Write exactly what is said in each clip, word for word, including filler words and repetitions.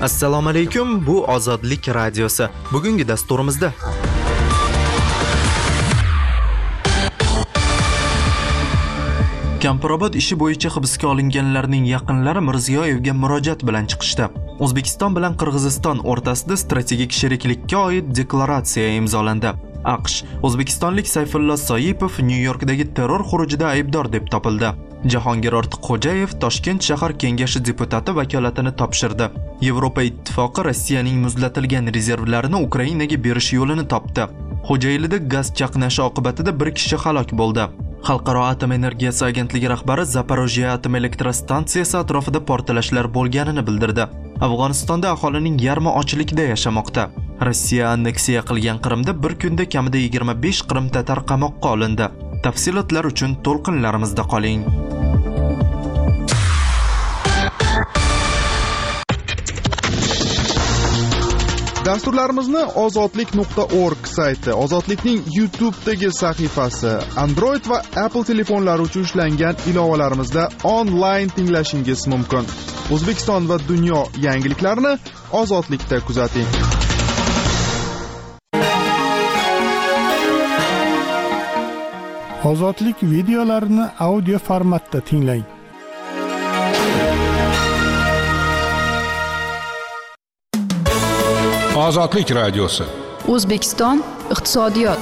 Assalomu alaykum, bu Ozodlik radiosi. Bugungi dasturimizda Kampirobod ishi bo'yicha hibsga olinganlarning yaqinlari Mirziyoyevga murojaat bilan chiqishdi. O'zbekiston bilan Qirg'iziston o'rtasida strategik sheriklikka oid deklaratsiya imzolandi. AQSh O'zbekistonlik Sayfullo Soipov Nyu-Yorkdagi terror xurujida aybdor deb topildi. Jahongir Ortiqxo'jayev Toshkent shahar kengashi deputati vakolatini topshirdi. Yevropa ittifoqi Rossiyaning muzlatilgan rezervlarini Ukrainaga berish yo'lini topdi. Xo'jaylida gaz chaqnashi oqibatida bir kishi halok bo'ldi. Xalqaro atom energiyasi agentligi rahbari Zaporojye atom elektrostansiyasi atrofida portlashlar bo'lganini bildirdi. Afg'onistonda aholining yarmi ochlikda yashamoqda. Rossiya anneksiya qilgan Qrimda bir kunda kamida yigirma besh Qrim tatar qamoqqa olindi. Tafsilotlar uchun to'lqinlarimizda qoling. Dasturlarimizni ozodlik nuqta org sayti, Ozodlikning YouTube'dagi sahifasi, Android va Apple telefonlari uchun ishlangan ilovalarimizda onlayn tinglashingiz mumkin. O'zbekiston va dunyo yangiliklarini Ozodlikda kuzating. Ozodlik videolarini audio formatda tinglang. Ozodlik radiosi. O'zbekiston iqtisodiyot.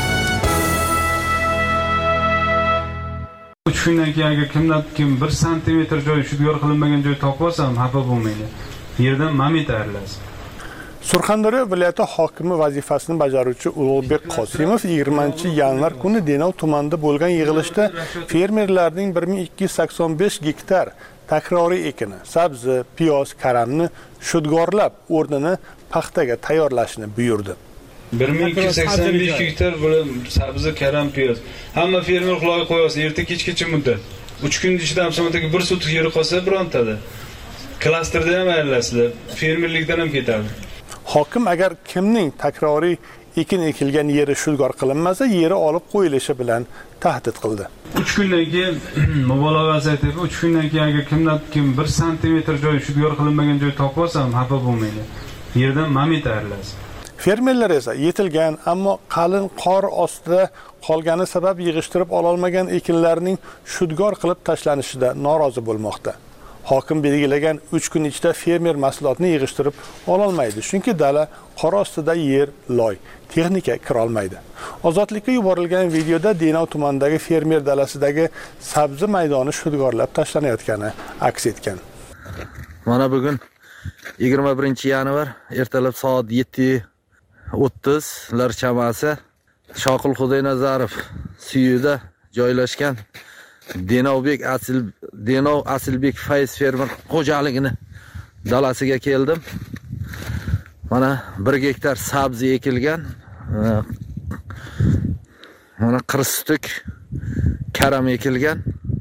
uch kundan keyin agar kimdan kim bir santimetr joy shudgor qilinmagan joy topib olsam, xafa bo'lmaydi. Yerdan mamit ayrilasiz. Surxondaryo viloyati hokimi vazifasini bajaruvchi Ulug'bek Qosimov yigirmanchi yanvar kuni Denov tumanida bo'lgan yig'ilishda fermerlarning bir ming ikki yuz sakson besh gektar takroriy ekini, sabzi, piyoz, karamni shudgorlab, o'rnini paxtaga tayyorlashni buyurdi. bir ming ikki yuz sakson besh gektar bo'lib sabzi, karam, piyoz. Hamma fermer quloq qo'yasa, erta kechgacha muddat. uch kun ichida hamsomatga bir sotix yeri qolsa birontada. Klasterda ham ayrilasizlar, fermerlikdan ham ketadi. Hokim agar kimning takroriy ekin ekilgan yeri shudgor qilinmasa, yeri olib qo'yilishi bilan tahdid qildi. uch kundan keyin mubolag'a aytib, uch kundan keyin agar kimdan kim bir santimetr joy shudgor qilinmagan joy topib olsam, xafa bo'lmaydi. Yerdan mamit ayrilasiz. Fermerlar esa yetilgan, ammo qalin qor ostida qolgani sabab yig'ishtirib ololmagan ekinlarning shudgor qilib tashlanishida norozi bo'lmoqda. Hokim belgilagan uch kun ichida fermer mahsulotni yig'ishtirib ololmaydi, chunki dala qor ostida yer loy, texnika kira olmaydi. Ozodlikka yuborilgan videoda Denov tumanidagi fermer dalasidagi sabzi maydoni shudgorlab tashlanayotgani aks etgan. Mana bugun yigirma birinchi yanvar ertalab soat yetti o'ttiz lar chamasi Shoqil Xudoynazarov suyida joylashgan Denovbek Asil Denov Asilbek Fayz fermer xo'jaligini dalasiga keldim. Mana bir gektar sabzi ekilgan. Mana qirstuk karam ekilgan.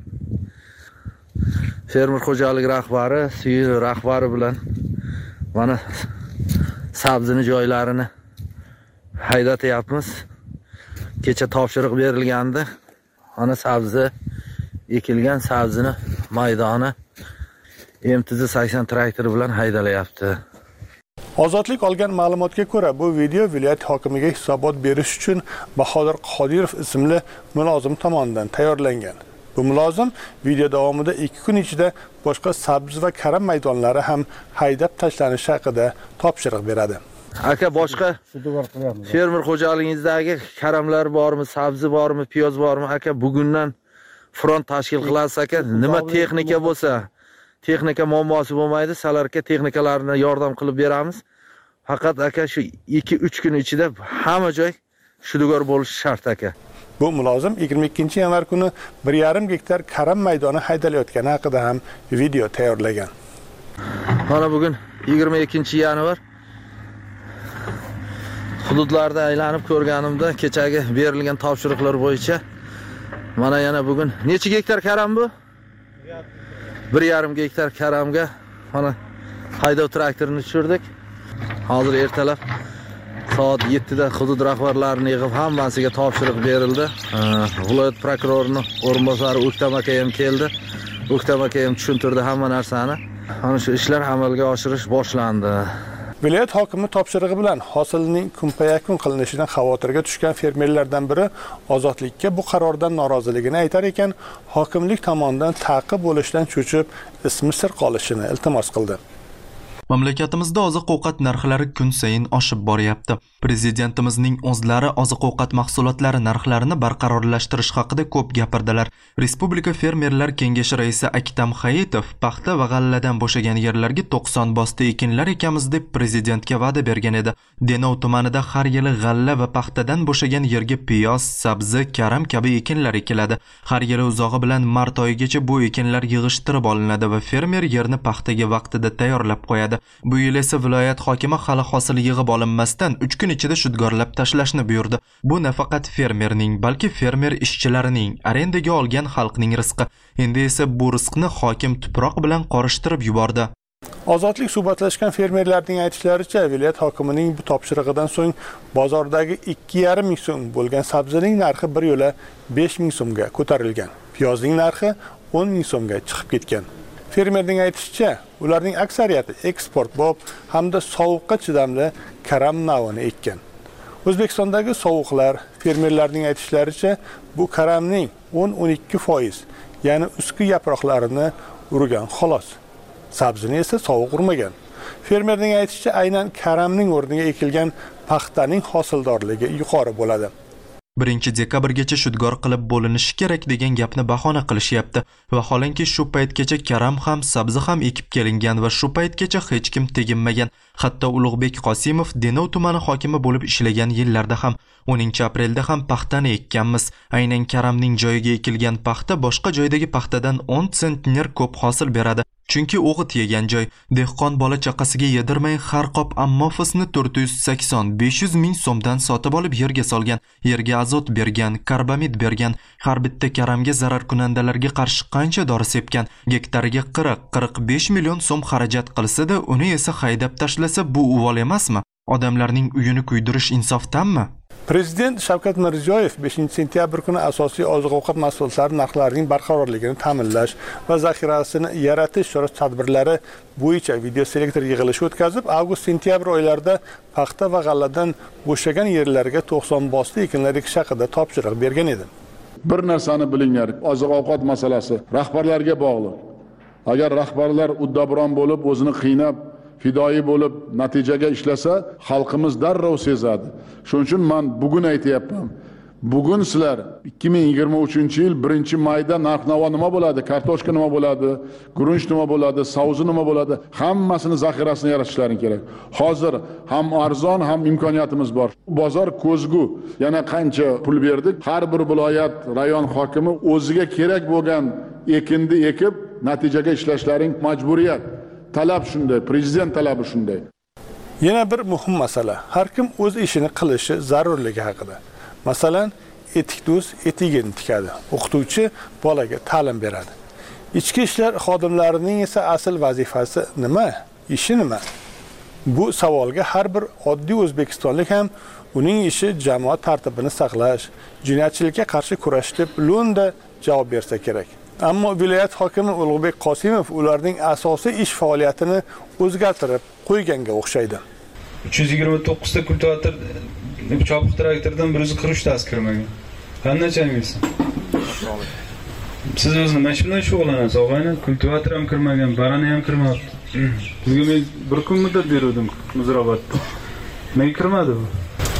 Fermer xo'jaligi rahbari, suyi rahbari bilan mana sabzini joylarini haydatyapmiz. Kecha topshiriq berilgandi. Ana sabzi ekilgan sabzini maydoni M T Z sakson traktori bilan haydalayapti. Ozodlik olgan ma'lumotga ko'ra, bu video viloyat hokimiga hisobot berish uchun Bahodir Qodirov ismli mulozim tomonidan tayyorlangan. Bu mulozim video davomida ikki kun ichida boshqa sabzi va karam maydonlari ham haydab tashlanishi haqida topshiriq beradi. Aka, boshqa fermer xo'jaligingizdagi karamlar bormi, sabzi bormi, piyoz bormi? Aka, bugundan front tashkil qilasiz aka. Nima texnika bo'lsa, texnika muammosi bo'lmaydi, sizlarga texnikalarni yordam qilib beramiz. Faqat aka shu ikki uch kun ichida hamma joy shudgor bo'lishi shart aka. Bu mulozim yigirma ikkinchi yanvar kuni bir yarim gektar karam maydoni haydalayotgani haqida ham video tayyorlagan. Mana bugun yigirma ikkinchi yanvar hududlarda aylanib ko'rganimda kechagi berilgan topshiriqlar bo'yicha mana yana bugun necha gektar karam bu? bir yarim gektar karamga mana haydov traktorini tushirdik. Hozir ertalab soat yettida hudud rahbarlarini yig'ib hammasiga topshiriq berildi. Viloyat prokurorining o'rinbosari O'ktam aka ham keldi. O'ktam aka ham tushuntirdi hamma narsani. Ana shu ishlar amalga oshirish boshlandi. Viloyat hokimi topshirig'i bilan hosilning kunpayakun qilinishidan xavotirga tushgan fermerlardan biri ozodlikka bu qarordan noroziligini aytar ekan, hokimlik tomonidan ta'qib bo'lishdan cho'chib, ismi sir qolishini iltimos qildi. Mamlakatimizda oziq-ovqat narxlari kun sayin oshib boryapti. Prezidentimizning o'zlari oziq-ovqat mahsulotlari narxlarini barqarorlashtirish haqida ko'p gapirdilar. Respublika Fermerlar Kengashi raisi Aktam Hayitov paxta va g'alladan bo'shagan yerlarga to'qson bosta ekinlar ekamiz deb prezidentga va'da bergan edi. Denov tumanida har yili g'alla va paxtadan bo'shagan yerga piyoz, sabzi, karam kabi ekinlar ekiladi. Har yili uzog'i bilan mart oyigacha bu ekinlar yig'ishtirib olinadi va fermer yerni paxtaga vaqtida tayyorlab qo'yadi. Bu yil esa viloyat hokimi hali hosil yig'ib olinmasdan uch kun ichida shudgorlab tashlashni buyurdi. Bu nafaqat fermerning, balki fermer ishchilarining, arendaga olgan xalqning rizqi. Endi esa bu rizqni hokim tuproq bilan qorishtirib yubordi. Ozodlik suhbatlashgan fermerlarning aytishlaricha, viloyat hokimining bu topshirig'idan so'ng bozordagi ikki yarim ming so'm bo'lgan sabzining narxi bir yo'la besh ming so'mga ko'tarilgan. Piyozning narxi o'n ming so'mga chiqib ketgan. Fermerning aytishicha, ularning aksariyati eksport bob hamda sovuqqa chidamli karam navini ekkan. O'zbekistondagi sovuqlar fermerlarning aytishlaricha, bu karamning o'n o'n ikki foiz, ya'ni ustki yaproqlarini urgan xolos. Sabzini esa sovuq urmagan. Fermerning aytishicha, aynan karamning o'rniga ekilgan paxtaning hosildorligi yuqori bo'ladi. birinchi dekabrgacha shudgor qilib bo'linishi kerak degan gapni bahona qilishyapti. Vaholanki shu paytgacha karam ham, sabzi ham ekib kelingan va shu paytgacha hech kim teginmagan. Hatto Ulug'bek Qosimov Denov tumani hokimi bo'lib ishlagan yillarda ham o'ninchi aprelda ham paxtani ekkanmiz. Aynan karamning joyiga ekilgan paxta boshqa joydagi paxtadan o'n sentner ko'p hosil beradi. Chunki o'g'it yegan joy. Dehqon bola chaqasiga yedirmay har qop ammofisni to'rt yuz sakson besh yuz ming so'mdan sotib olib yerga solgan. Yerga azot bergan, karbamid bergan. Har bitta karamga zarar kunandalarga qarshi qancha dori sepgan. Gektariga qirq qirq besh million so'm xarajat qilsa-da, uni esa haydab tashlasa, bu uvol emasmi? Odamlarning uyini kuydirish insofdanmi? Prezident Shavkat Mirziyoyev beshinchi sentyabr kuni asosiy oziq-ovqat mahsulotlari narxlarining barqarorligini ta'minlash va zaxirasini yaratish chora-tadbirlari bo'yicha video selektor yig'ilishi o'tkazib, avgust-sentyabr oylarida paxta va g'alladan bo'shagan yerlarga to'qson bosta ekinlar ekish haqida topshiriq bergan edi. Bir narsani bilinglar, oziq-ovqat masalasi rahbarlarga bog'liq. Agar rahbarlar uddaburon bo'lib, o'zini qiynab, fidoyi bo'lib natijaga ishlasa, xalqimiz darrov sezadi. Shuning uchun men bugun aytayapman. Bugun sizlar ikki ming yigirma uchinchi yil birinchi mayda narx-navo nima bo'ladi, kartoshka nima bo'ladi, guruch nima bo'ladi, savzi nima bo'ladi, hammasini zaxirasini yaratishlaring kerak. Hozir ham arzon, ham imkoniyatimiz bor. Bozor ko'zgu. Yana qancha pul berdik? Har bir viloyat, rayon hokimi o'ziga kerak bo'lgan ekinni ekib, natijaga ishlashlaring majburiyat. Talab shunday, prezident talabi shunday. Yana bir muhim masala, har kim o'z ishini qilishi zarurligi haqida. Masalan, etikdo'z etigini tikadi, o'qituvchi bolaga ta'lim beradi. Ichki ishlar xodimlarining esa asl vazifasi nima? Ishi nima? Bu savolga har bir oddiy o'zbekistonlik ham uning ishi jamoat tartibini saqlash, jinoyatchilikka qarshi kurash deb lo'nda javob bersa kerak. Ammo viloyat hokimi Ulug'bek Qosimov ularning asosiy ish faoliyatini o'zgartirib qo'yganga o'xshaydi. uch yuz yigirma to'qqiz ta kultivator chopiq traktordan bir yuz qirq uch tasi kirmagan. Qanday changyapsiz? Siz o'zingiz nima ish bilan shug'ullanasiz? Og'ayni kultivator ham kirmagan, barani ham kirmadi. Sizga men bir kun muddat berdim Muzrabotda. Nega kirmadi bu?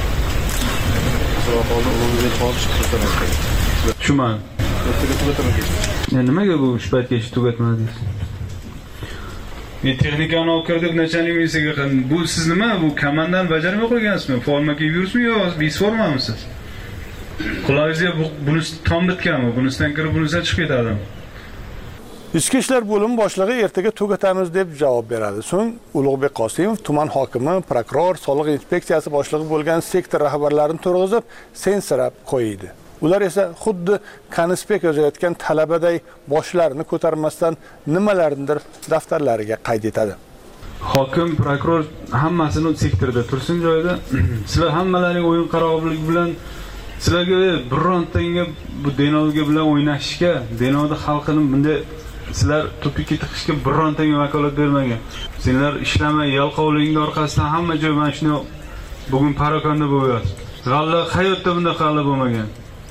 Shuman. Ya nimaga bu uch paytgacha tugatmadingiz? Men texnikani olib kirdik, nachalnik misiga qildim. Bu siz nima? Bu komandan bajarmay qo'ygansizmi? Forma kiyib yuribsizmi yo biz formamisiz? Qulog'ingizga buni tom bitganmi? Bunisidan kirib, bunisidan chiqib ketadi. Ichki ishlar bo'limi boshlig'i ertaga tugatamiz deb javob beradi. So'ng Ulug'bek Qosimov tuman hokimi, prokuror, soliq inspeksiyasi boshlig'i bo'lgan sektor rahbarlarini to'rg'izib, sensirab qo'ydi. Ular esa xuddi konspekt yozayotgan talabaday boshlarini ko'tarmasdan nimalarnidir daftarlariga qayd etadi. Hokim, prokuror hammasini sektorda tursin joyida. Sizlar hammalaring o'yin qarorligi bilan sizlarga birontanga bu Denovga bilan o'ynashishga, Denovda xalqini bunday Sizlar tupikka tiqishga birontaga vakolat bermagan. Senlar ishlamay, yalqovliging orqasidan hamma joy mana shuni bugun parokanda bo'lyapti. G'alla hayotda bunday g'alla bo'lmagan.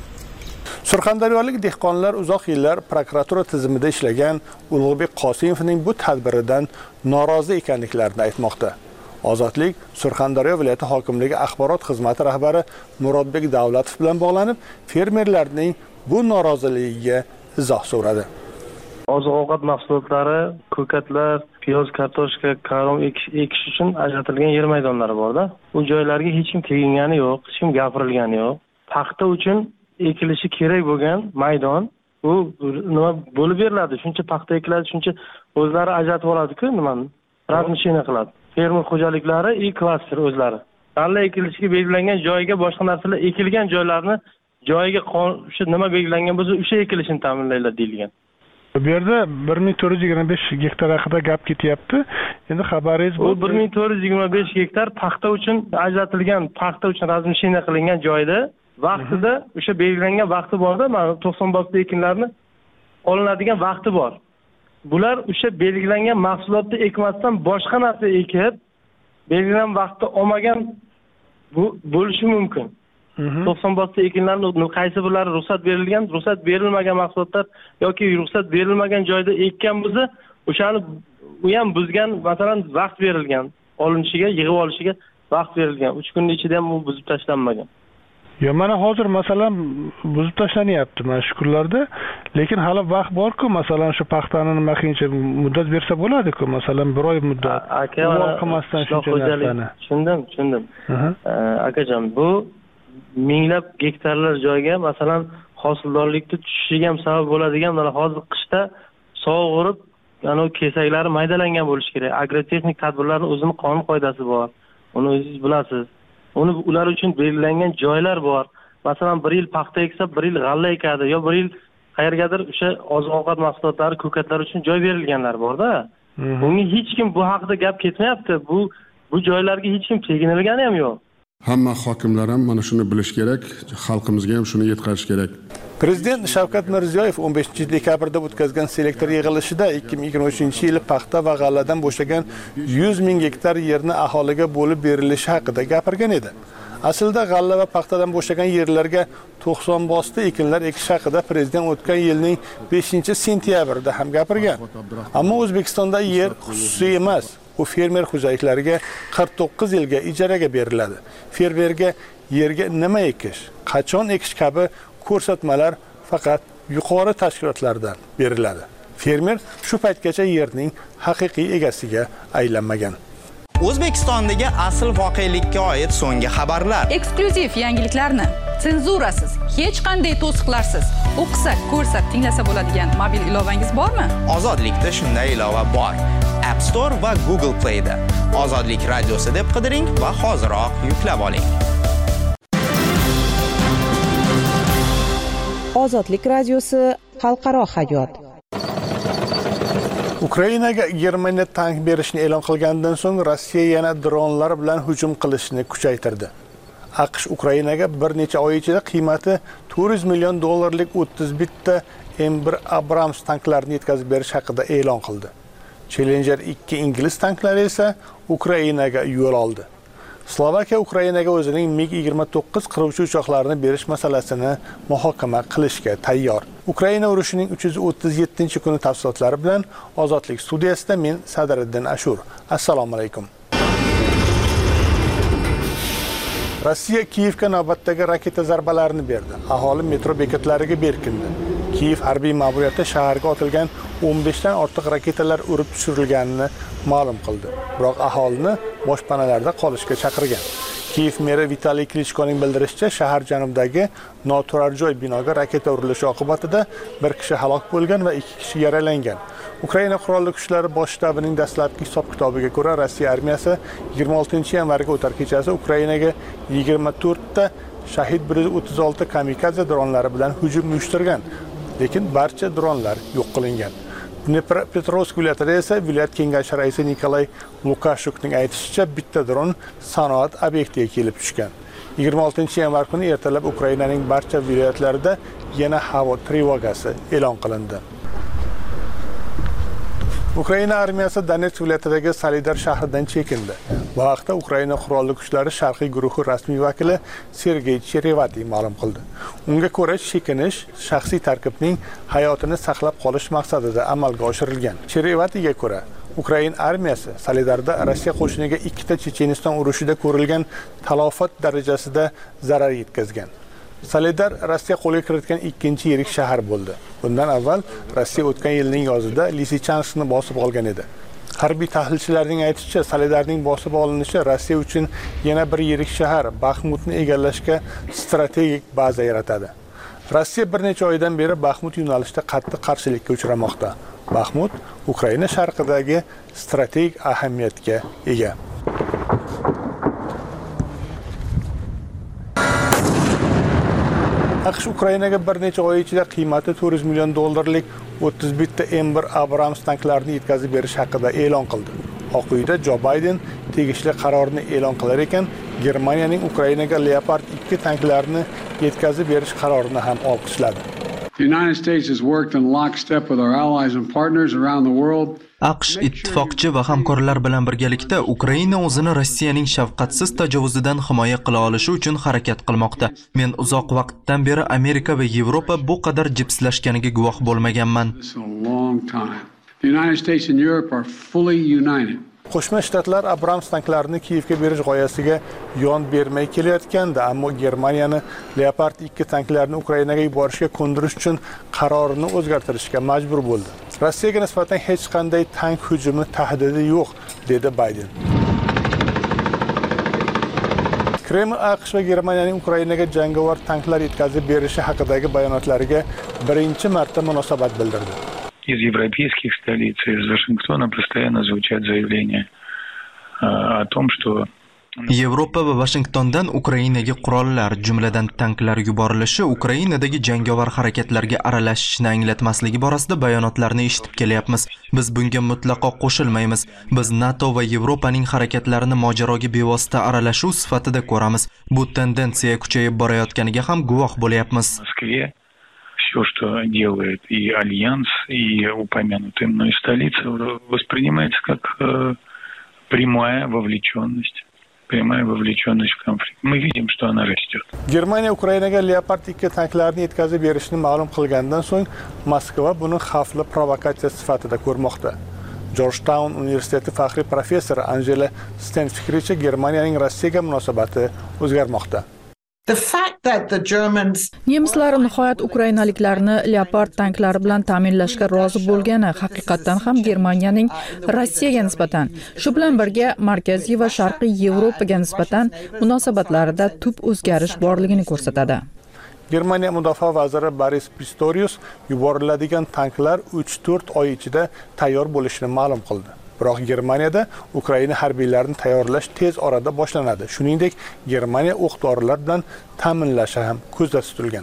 Surxondaryolik dehqonlar uzoq yillar prokuratura tizimida ishlagan Ulug'bek Qosimovning bu tadbiridan norozi ekanliklarini aytmoqda. Ozodlik Surxondaryo viloyati hokimligi axborot xizmati rahbari Murodbek Davlatov bilan bog'lanib, fermerlarning bu noroziligiga izoh so'radi. Oziq-ovqat mahsulotlari, ko'katlar, piyoz, kartoshka, karom ekish uchun ajratilgan yer maydonlari bor-da. U joylarga hech kim tegingani yo'q, hech kim gapirilgani yo'q. Paxta uchun ekilishi kerak bo'lgan maydon u nima bo'lib beriladi? Shuncha paxta ekiladi, shuncha o'zlari ajratib oladi-ku, nimani? Razmishina qiladi. Fermer xo'jaliklari ilk klaster o'zlari. G'alla ekilishiga belgilangan joyga boshqa narsalar ekilgan joylarni joyiga shu nima belgilangan bo'lsa, o'sha ekilishini ta'minlaylar deyilgan. Bu yerda bir ming to'rt yuz yigirma besh gektar haqida gap ketyapti. Endi xabaringiz bu bir ming to'rt yuz yigirma besh gektar paxta uchun ajratilgan, paxta uchun razmishina qilingan joyda vaqtida o'sha belgilangan vaqti borda, mana to'qson boshli ekinlarni olinadigan vaqti bor. Bular o'sha belgilangan mahsulotni ekmasdan boshqa narsa ekib, belgilangan vaqtda olmagan bu bo'lishi mumkin. to'qson boshli ekinlarning qaysi birlari ruxsat berilgan, ruxsat berilmagan mahsulotlar yoki ruxsat berilmagan joyda ekkan bo'lsa, o'shani u ham buzgan, masalan, vaqt berilgan, olinishiga, yig'ib olishiga vaqt berilgan. uch kunning ichida ham u buzib tashlanmagan. Yo, mana hozir masalan buzib tashlanyapti mana shu kunlarda, lekin hali vaqt bor-ku, masalan shu paxtani nima qiyincha muddat bersa bo'ladi-ku, masalan bir oy muddat. Aka, qilmasdan shuncha narsani. Tushundim, tushundim. Akajon, bu minglab gektarlar joyga, masalan, hosildorlikni tushishiga ham sabab bo'ladigan, mana hozir qishda sovug'irib, ana kesaklari maydalangan bo'lishi kerak. Agrotexnik tadbirlarning o'zining qonun qoidasi bor. Uni o'zingiz bilasiz. Uni ular uchun belgilangan joylar bor. Masalan, bir yil paxta eksa, bir yil g'alla ekadi, yo bir yil qayergadir o'sha oziq-ovqat mahsulotlari, ko'katlar uchun joy berilganlar bor-da. Bunga hech kim bu haqida gap ketmayapti. Bu bu joylarga hech kim teginilgani ham yo'q. Hamma hokimlar ham mana shuni bilish kerak, xalqimizga ham shuni yetkazish kerak. Prezident Shavkat Mirziyoyev o'n beshinchi dekabrda o'tkazgan selektor yig'ilishida ikki ming yigirma uchinchi yil paxta va g'alladan bo'shagan yuz ming gektar yerni aholiga bo'lib berilishi haqida gapirgan edi. Aslida g'alla va paxtadan bo'shagan yerlarga to'qson bosli ekinlar ekish haqida prezident o'tgan yilning beshinchi sentyabrida ham gapirgan. Ammo O'zbekistonda yer xususiy emas. U fermer xo'jaliklariga qirq to'qqiz yilga ijaraga beriladi. Fermerga yerga nima ekish, qachon ekish kabi ko'rsatmalar faqat yuqori tashkilotlardan beriladi. Fermer shu paytgacha yerning haqiqiy egasiga aylanmagan. O'zbekistondagi asl voqelikka oid so'nggi xabarlar. Eksklyuziv yangiliklarni senzurasiz, hech qanday to'siqlarsiz o'qisa, ko'rsa, tinglasa bo'ladigan mobil ilovangiz bormi? Ozodlikda shunday ilova bor. App Store va Google Play da. Ozodlik radiosi deb qidiring va hoziroq yuklab oling. Ozodlik radiosi xalqaro hayot. Ukrainaga Germaniya tank berishni e'lon qilgandan so'ng Rossiya yana dronlar bilan hujum qilishni kuchaytirdi. AQSh Ukrainaga bir necha oy ichida qiymati to'rt yuz million dollarlik o'ttiz bitta M bir Abrams tanklarini yetkazib berish haqida e'lon qildi. Challenger ikki ingliz tanklari esa Ukrainaga yo'l oldi. Slovakiya Ukrainaga o'zining MiG yigirma to'qqiz qiruvchi uchoqlarini berish masalasini muhokama qilishga tayyor. Ukraina urushining uch yuz o'ttiz yettinchi kuni tafsilotlari bilan Ozodlik studiyasida men Sadriddin Ashur. Assalomu alaykum. Rossiya Kiyevga navbatdagi raketa zarbalarini berdi. Aholi metro bekatlariga berkindi. Kiyev harbiy ma'muriyati shaharga otilgan o'n besh dan ortiq raketalar urib tushirilganini ma'lum qildi. Biroq aholini boshpanalarda qolishga chaqirgan. Kiyev meri Vitaliy Klichkoning bildirishicha, shahar janubidagi noturar joy binoga raketa urilishi oqibatida bir kishi halok bo'lgan va ikki kishi yaralangan. Ukraina qurolli kuchlari bosh shtabining dastlabki hisob-kitobiga ko'ra, Rossiya armiyasi yigirma oltinchi yanvarga o'tar kechasi Ukrainaga yigirma to'rtta Shahid bir yuz o'ttiz olti kamikaze dronlari bilan hujum uyushtirgan. Lekin barcha dronlar yo'q qilingan. Dnepropetrovsk viloyatida esa viloyat kengashi raisi Nikolay Lukashukning aytishicha, bitta dron sanoat obyektiga kelib tushgan. yigirma oltinchi yanvar kuni ertalab Ukrainaning barcha viloyatlarida yana havo trevogasi e'lon qilindi. Ukraina armiyasi Donetsk viloyatidagi Solidar shahridan chekindi. Bu haqda Ukraina qurolli kuchlari sharqiy guruhi rasmiy vakili Sergey Cherevati ma'lum qildi. Unga ko'ra, chekinish shaxsiy tarkibning hayotini saqlab qolish maqsadida amalga oshirilgan. Cherevatiga ko'ra, Ukraina armiyasi Solidarda Rossiya qo'shiniga ikkita Checheniston urushida ko'rilgan talofat darajasida zarar yetkazgan. Solidar Rossiya qo'lga kiritgan ikkinchi yirik shahar bo'ldi. Bundan avval Rossiya o'tgan yilning yozida Lisichanskni bosib olgan edi. Harbiy tahlilchilarning aytishicha, Solidarning bosib olinishi Rossiya uchun yana bir yirik shahar Baxmutni egallashga strategik baza yaratadi. Rossiya bir necha oydan beri Baxmut yo'nalishida qattiq qarshilikka uchramoqda. Baxmut Ukraina sharqidagi strategik ahamiyatga ega. AQSh Ukrainaga bir necha oy ichida qiymati to'rt yuz million dollarlik o'ttiz bitta M bir Abrams tanklarini yetkazib berish haqida e'lon qildi. Oq uyda Jo Bayden tegishli qarorni e'lon qilar ekan, Germaniyaning Ukrainaga Leopard ikki tanklarini yetkazib berish qarorini ham olqishladi. The United States has worked in lockstep with our allies and partners around the world. AQSh ittifoqchi va hamkorlar bilan birgalikda Ukraina o'zini Rossiyaning shafqatsiz tajovuzidan himoya qila olishi uchun harakat qilmoqda. Men uzoq vaqtdan beri Amerika va Yevropa bu qadar jipslashganiga guvoh bo'lmaganman. The United States and Europe are fully united. Qo'shma Shtatlar Abrams tanklarini Kiyevga berish g'oyasiga yon bermay kelayotganda, ammo Germaniyani Leopard ikki tanklarini Ukrainaga yuborishga ko'ndirish uchun qarorini o'zgartirishga majbur bo'ldi. Rossiyaga nisbatan hech qanday tank hujumi tahdidi yo'q, dedi Bayden. Kreml AQSh va Germaniyaning Ukrainaga jangovar tanklar yetkazib berishi haqidagi bayonotlariga birinchi marta munosabat bildirdi. Из европейских столиц, из Вашингтона постоянно звучат заявления о том, что Yevropa va Washingtondan Ukrainaga qurollar, jumladan tanklar yuborilishi Ukrainadagi jangovar harakatlarga aralashishni anglatmasligi borasida bayonotlarni eshitib kelyapmiz. Biz bunga mutlaqo qo'shilmaymiz. Biz NATO va Yevropaning harakatlarini mojaroga bevosita aralashuv sifatida ko'ramiz. Bu tendensiya kuchayib borayotganiga ham guvoh bo'lyapmiz. Все, что делает и Альянс, и упомянутая мной столица, воспринимается как э, прямая вовлеченность. Прямая вовлеченность в конфликт. Мы видим, что она растет. Germaniya Ukrainaga Leopard ikki tanklarini yetkazib berishni ma'lum qilgandan so'ng Moskva buni xavfli provokatsiya sifatida ko'rmoqda. Georgetown universiteti faxriy professori Angela Sten fikricha, Germaniyaning Rossiyaga munosabati o'zgarmoqda. Nemislar nihoyat ukrainaliklarni Leopard tanklari bilan ta'minlashga rozi bo'lgani haqiqatan ham Germaniyaning Rossiyaga nisbatan, shu bilan birga Markaziy va Sharqiy Yevropaga nisbatan munosabatlarida tub o'zgarish borligini ko'rsatadi. Germaniya mudofaa vaziri Boris Pistorius yuboriladigan tanklar uch to'rt oy ichida tayyor bo'lishini ma'lum qildi. Biroq Germaniyada Ukraina harbiylarini tayyorlash tez orada boshlanadi. Shuningdek, Germaniya o'q-dorilar bilan ta'minlashi ham ko'zda tutilgan.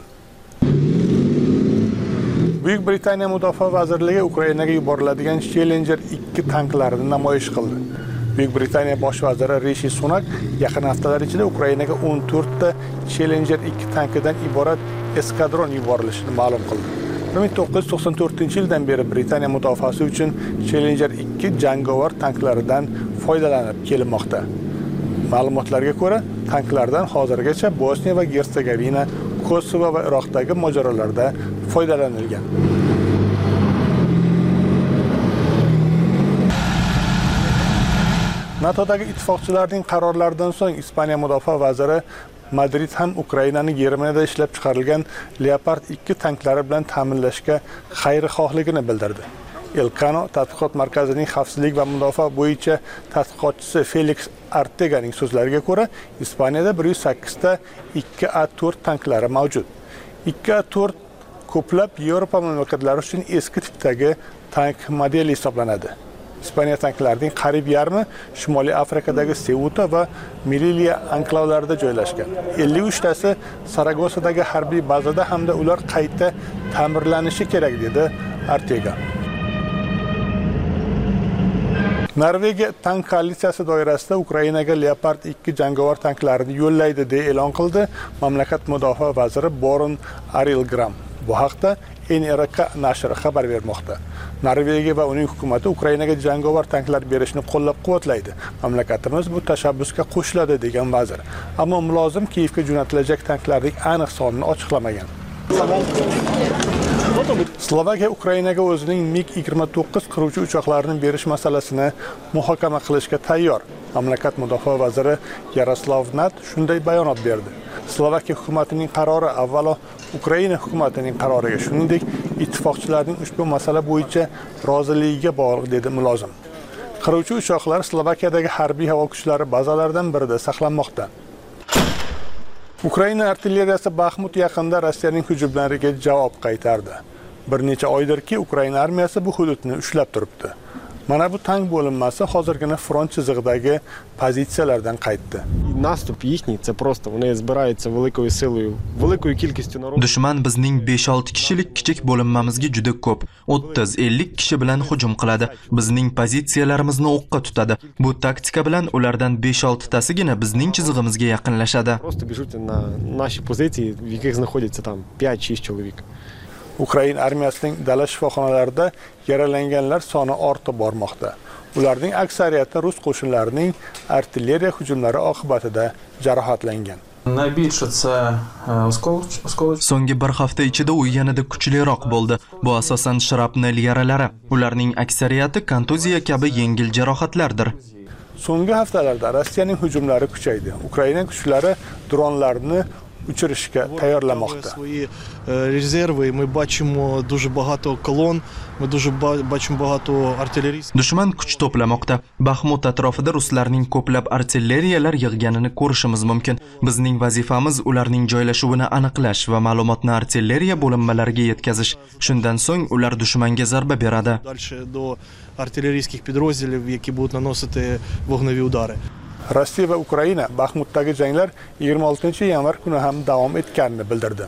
Buyuk Britaniya Mudofaa vazirligi Ukrainaga yuboriladigan Challenger ikki tanklarini namoyish qildi. Buyuk Britaniya bosh vaziri Rishi Sunak yaqin haftalar ichida Ukrainaga o'n to'rtta Challenger ikki tankidan iborat eskadron yuborilishini ma'lum qildi. bir ming to'qqiz yuz to'qson to'rtinchi yildan beri Britaniya mudofaasi uchun Challenger ikki jangovar tanklaridan foydalanib kelinmoqda. Ma'lumotlarga ko'ra, tanklardan hozirgacha Bosniya va Gersegovina, Kosovo va Iroqdagi mojarolarda foydalanilgan. NATOdagi ittifoqchilarning qarorlaridan so'ng Ispaniya mudofaa vaziri Madrid ham Ukrainani Germaniyada ishlab chiqarilgan Leopard ikki tanklari bilan ta'minlashga xayrixohligini bildirdi. Elcano tadqiqot markazining xavfsizlik va mudofaa bo'yicha tadqiqotchisi Felix Arteganing so'zlariga ko'ra, Ispaniyada bir yuz sakkiz ta ikki A to'rt tanklari mavjud. ikki A to'rt ko'plab Yevropa mamlakatlari uchun eski tipdagi tank modeli hisoblanadi. Ispaniya tanklarining qariyb yarmi Shimoliy Afrikadagi Ceuta va Melilla anklavlarida joylashgan. ellik uch tasi Saragosadagi harbiy bazada hamda ular qayta ta'mirlanishi kerak, dedi Artega. Norvegiya tank koalitsiyasi doirasida Ukrainaga Leopard ikki jangovar tanklarini yo'llaydi deb e'lon qildi mamlakat mudofaa vaziri Boron Arilgram. Bu haqda N R K nashri xabar bermoqda. Norvegiya va uning hukumati Ukrainaga jangovar tanklar berishni qo'llab-quvvatlaydi. Mamlakatimiz bu tashabbusga qo'shiladi degan vazir. Ammo mulozim Kiyevga jo'natilajak tanklarning aniq sonini ochiqlamagan. Slovakiya Ukrainaga o'zining MiG yigirma to'qqiz qiruvchi uchoqlarini berish masalasini muhokama qilishga tayyor. Mamlakat mudofaa vaziri Yaroslav Nat shunday bayonot berdi. Slovakiya hukumatining qarori avvalo Ukraina hukumatining qaroriga, shuningdek ittifoqchilarning ushbu masala bo'yicha roziligiga bog'liq dedi mulozim. Qiruvchi uchoqlar Slovakiyadagi harbiy havo kuchlari bazalaridan birida saqlanmoqda. Ukraina artilleriyasi Baxmut yaqinida Rossiyaning hujumlariga javob qaytardi. Bir necha oydirki Ukraina armiyasi bu hududni ushlab turibdi. Mana bu tank bo'linmasi hozirgina front chizig'idagi pozitsiyalardan qaytdi. Наступ їхній це просто вони збираються великою силою, великою кількістю народу. Dushman bizning besh olti kishilik kichik bo'linmamizga juda ko'p, o'ttiz ellik kishi bilan hujum qiladi. Bizning pozitsiyalarimizni o'qqa tutadi. Bu taktika bilan ulardan besh olti tasigina bizning chizig'imizga yaqinlashadi. Просто біжуть на наші позиції, в яких знаходяться там п'ять шість чоловік. Ukraina armiyasining dala shifoxonalarida yaralanganlar soni ortib bormoqda. Ularning aksariyati rus qo'shinlarining artilleriya hujumlari oqibatida jarohatlangan. So'nggi bir hafta ichida u yanada kuchliroq bo'ldi. Bu asosan shrapnel yaralari. Ularning aksariyati kontuziya kabi yengil jarohatlardir. So'nggi haftalarda Rossiyaning hujumlari kuchaydi. Ukraina kuchlari dronlarni uchirishga tayyorlamoqda. Резерви, ми бачимо дуже багато колон, ми дуже бачимо багато артилерійських. Dushman kuch to'plamoqda. Baxmut atrofida ruslarning ko'plab artilleriyalar yig'ganini ko'rishimiz mumkin. Bizning vazifamiz ularning joylashuvini aniqlash va ma'lumotni artilleriya bo'linmalariga yetkazish. Shundan so'ng ular dushmanga zarba beradi. Дальше до артилерійських підрозділів, які будуть наносити вогневі удари. Rossiya va Ukraina Baxmutdagi janglar yigirma oltinchi yanvar kuni ham davom etganini bildirdi.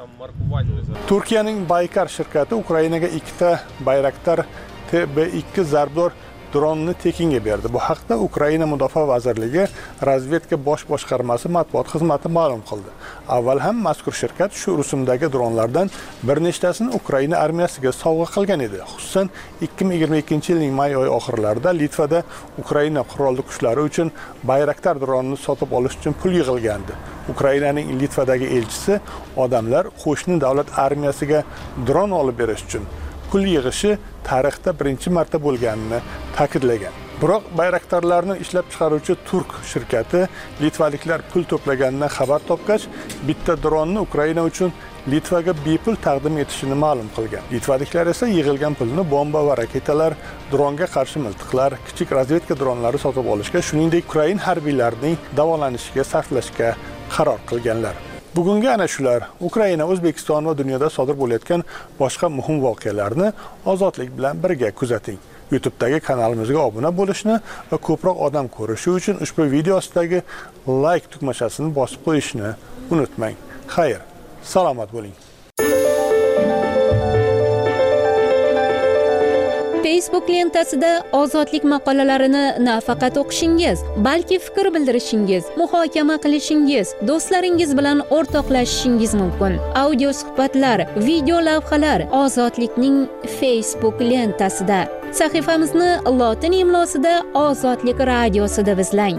Turkiyaning Baykar shirkati Ukrainaga ikkita Bayraktar T B ikki zarbdor dronni tekinga berdi. Bu haqda Ukraina Mudofaa vazirligi razvedka bosh boshqarmasi matbuot xizmati ma'lum qildi. Avval ham mazkur shirkat shu rusumdagi dronlardan bir nechtasini Ukraina armiyasiga sovg'a qilgan edi. Xususan ikki ming yigirma ikkinchi yilning may oyi oxirlarida Litvada Ukraina qurolli kuchlari uchun Bayraktar dronini sotib olish uchun pul yig'ilgandi. Ukrainaning Litvadagi elchisi odamlar qo'shni davlat armiyasiga dron olib berish uchun pul yig'ishi tarixda birinchi marta bo'lganini ta'kidlagan. Biroq bayraktarlarni ishlab chiqaruvchi turk shirkati litvaliklar pul to'plaganidan xabar topgach, bitta dronni Ukraina uchun Litvaga bepul taqdim etishini ma'lum qilgan. Litvaliklar esa yig'ilgan pulni bomba va raketalar, dronga qarshi miltiqlar, kichik razvedka dronlari sotib olishga, shuningdek Ukraina harbiylarining davolanishiga sarflashga qaror qilganlar. Bugungi ana shular Ukraina, O'zbekiston va dunyoda sodir bo'layotgan boshqa muhim voqealarni ozodlik bilan birga kuzating. YouTube'dagi kanalimizga obuna bo'lishni va ko'proq odam ko'rishi uchun ushbu video ostidagi like tugmachasini bosib qo'yishni unutmang. Xayr, salomat bo'ling. Facebook lentasida ozodlik maqolalarini nafaqat o'qishingiz, balki fikr bildirishingiz, muhokama qilishingiz, do'stlaringiz bilan o'rtoqlashishingiz mumkin. Audio suhbatlar, video lavhalar Ozodlikning Facebook lentasida. Sahifamizni lotin imlosida Ozodlik radiosida izlang.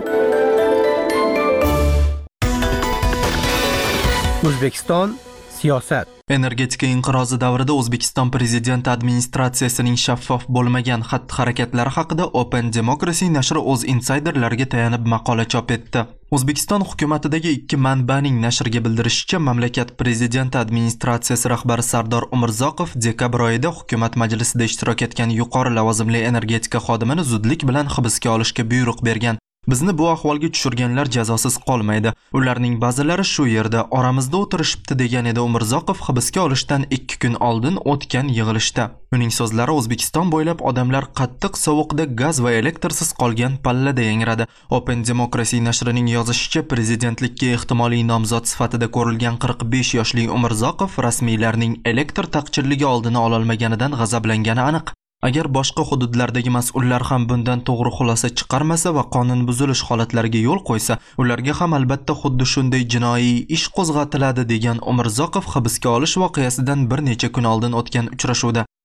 O'zbekiston siyosat. Energetika inqirozi davrida O'zbekiston prezidenti administratsiyasining shaffof bo'lmagan xatti-harakatlari haqida Open Democracy nashri o'z insiderlariga tayanib maqola chop etdi. O'zbekiston hukumatidagi ikki manbaning nashrga bildirishicha, mamlakat prezidenti administratsiyasi rahbari Sardor Umurzoqov dekabr oyida hukumat majlisida ishtirok etgan yuqori lavozimli energetika xodimini zudlik bilan hibsga olishga buyruq bergan. Bizni bu ahvolga tushirganlar jazosiz qolmaydi. Ularning ba'zilari shu yerda oramizda o'tirishibdi degan edi Umurzoqov hibsga olishdan ikki kun oldin o'tgan yig'ilishda. Uning so'zlari O'zbekiston bo'ylab odamlar qattiq sovuqda gaz va elektrsiz qolgan pallada yangradi. Open Democracy nashrining yozishicha, prezidentlikka ehtimoliy nomzod sifatida ko'rilgan qirq besh yoshli Umurzoqov rasmiylarning elektr taqchilligi oldini ololmaganidan g'azablangani aniq. Agar boshqa hududlardagi mas'ullar ham bundan to'g'ri xulosa chiqarmasa va qonun buzilish holatlariga yo'l qo'ysa, ularga ham albatta xuddi shunday jinoiy ish qo'zg'atiladi degan Umurzoqov hibsga olish voqeasidan bir necha kun oldin o'tgan uchrashuvda.